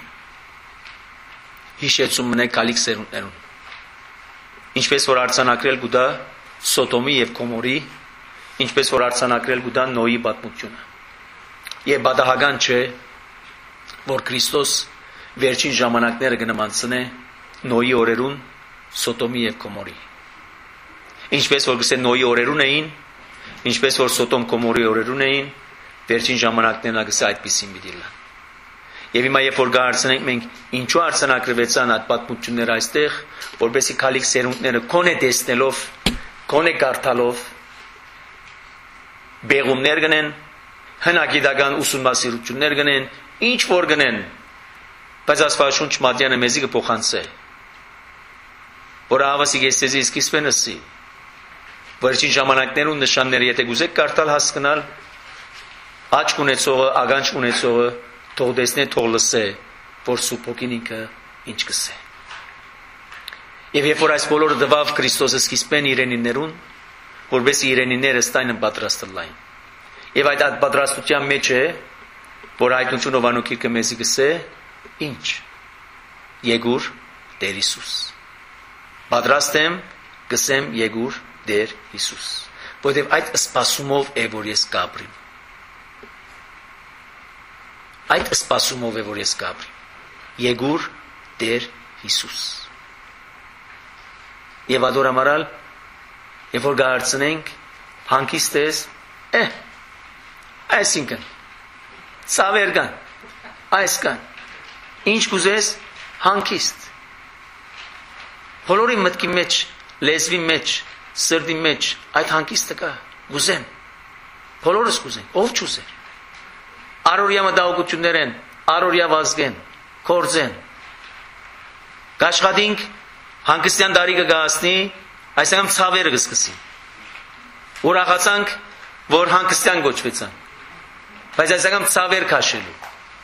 հիշեցում մնե գալիք սերունդներուն։ Ինչպես որ արձանագրել գուտա Սոդոմի եւ Գոմորի, ինչպես որ արձանագրել գուտա Նոյի պատմությունը։ Եվ բադահական չէ, որ Քրիստոս վերջին ժամանակները կնմանցնե Նոյի օրերուն Սոդոմի եւ Գոմորի։ Ինչպես որ գսե Նոյի օրերուն էին, ինչպես որ Սոդոմ Գոմորի օրերուն էին, վերջին ժամանակներն գսե այդպիսին պիտի լինեն։ Եվ հիմա երբ որ գարցնենք մենք ինչու արձանագրվեցան այդ պատմությունները այստեղ, որովհետեւ քալիք սերունդները կոնե տեսնելով, կոնե կարդալով բեղումներ գնեն, հնագիտական ուսումնասիրություններ գնեն, ինչ որ գնեն, բայց Աստվածաշունչ մատյանը մեզի կփոխանցե, որ ավասիկ էստեզի սկիզբենսի, վերջին ժամանակներուն նշանները եթե գուզեք կարդալ հասկանալ, աչք ունեցողը, ականջ ունեցողը թող տեսնե, թող լսե, որ Սուրբ Հոգին ինքը ինչ կսե։ Եվ երբ որ այս բոլորը տվավ Քրիստոսը սկիզբեն իրենիներուն, որովհետեւ իրենիները ստայնը պատրաստել էին։ Եվ այդ այդ պատրաստության մեջ է, որ հայտնություն ովանոքիրքը մեզի գսե, ինչ։ Եկուր Տեր Հիսուս։ Պատրաստ եմ գսեմ եկուր Տեր Հիսուս։ Որովհետեւ այդ սպասումով է, որ ես կապրիմ։ Այդ սպասումով է, որ ես կապրիմ։ Եկուր Տեր Հիսուս։ Եվ adoramaral, երբ որ գարցնենք, հանգիստ ես, է, այսինքն, ծավեր կան, այս կան, ինչ կուզես, հանգիստ։ Բոլորի մտքի մեջ, լեզվի մեջ, սրդի մեջ, այդ հանգիստը կա, կուզեմ, բոլորս կուզենք, ով չուզեր։ Արորյա մտահոգություններ են, արորյա վազգեն, կործեն։ Կաշխատինք, հանգստյան դարիքը գահասնի, այսինքն ցավերը կսկսին։ Ուրախացանք, որ հանգստյան գոչվեցան։ Բայց այսինքն ցավեր քաշելու։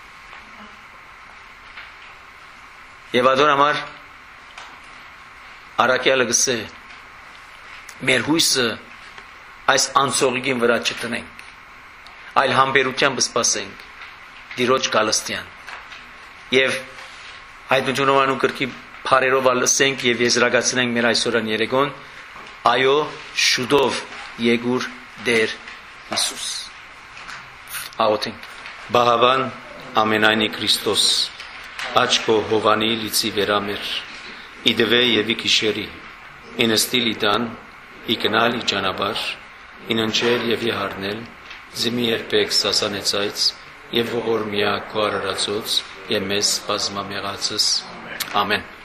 Եվ adorամար Արաքյալը գսե մեր հույսը այս անցողիկին վրա չտնենք, այլ համբերությամբ սպասենք Տիրոջ գալստյան։ Եվ հայտնությունովանու կրկի փարերով լսենք եւ եզրակացնենք մեր այսօրան երեկոն, այո, շուտով եկուր Տեր Հիսուս։ Աղոթենք։ Բահավան ամենայնի Քրիստոս, աչքո հովանի լիցի վերամեր, իդվե եւ իքիշերի, ինստիլ իդան, իկնալ իջանաբար, ինընչել եւ իհարնել, զիմի երբեք սասանեցայց եւ ողորմիա քո արարածոց եւ մեզ բազմամեղացս ամեն։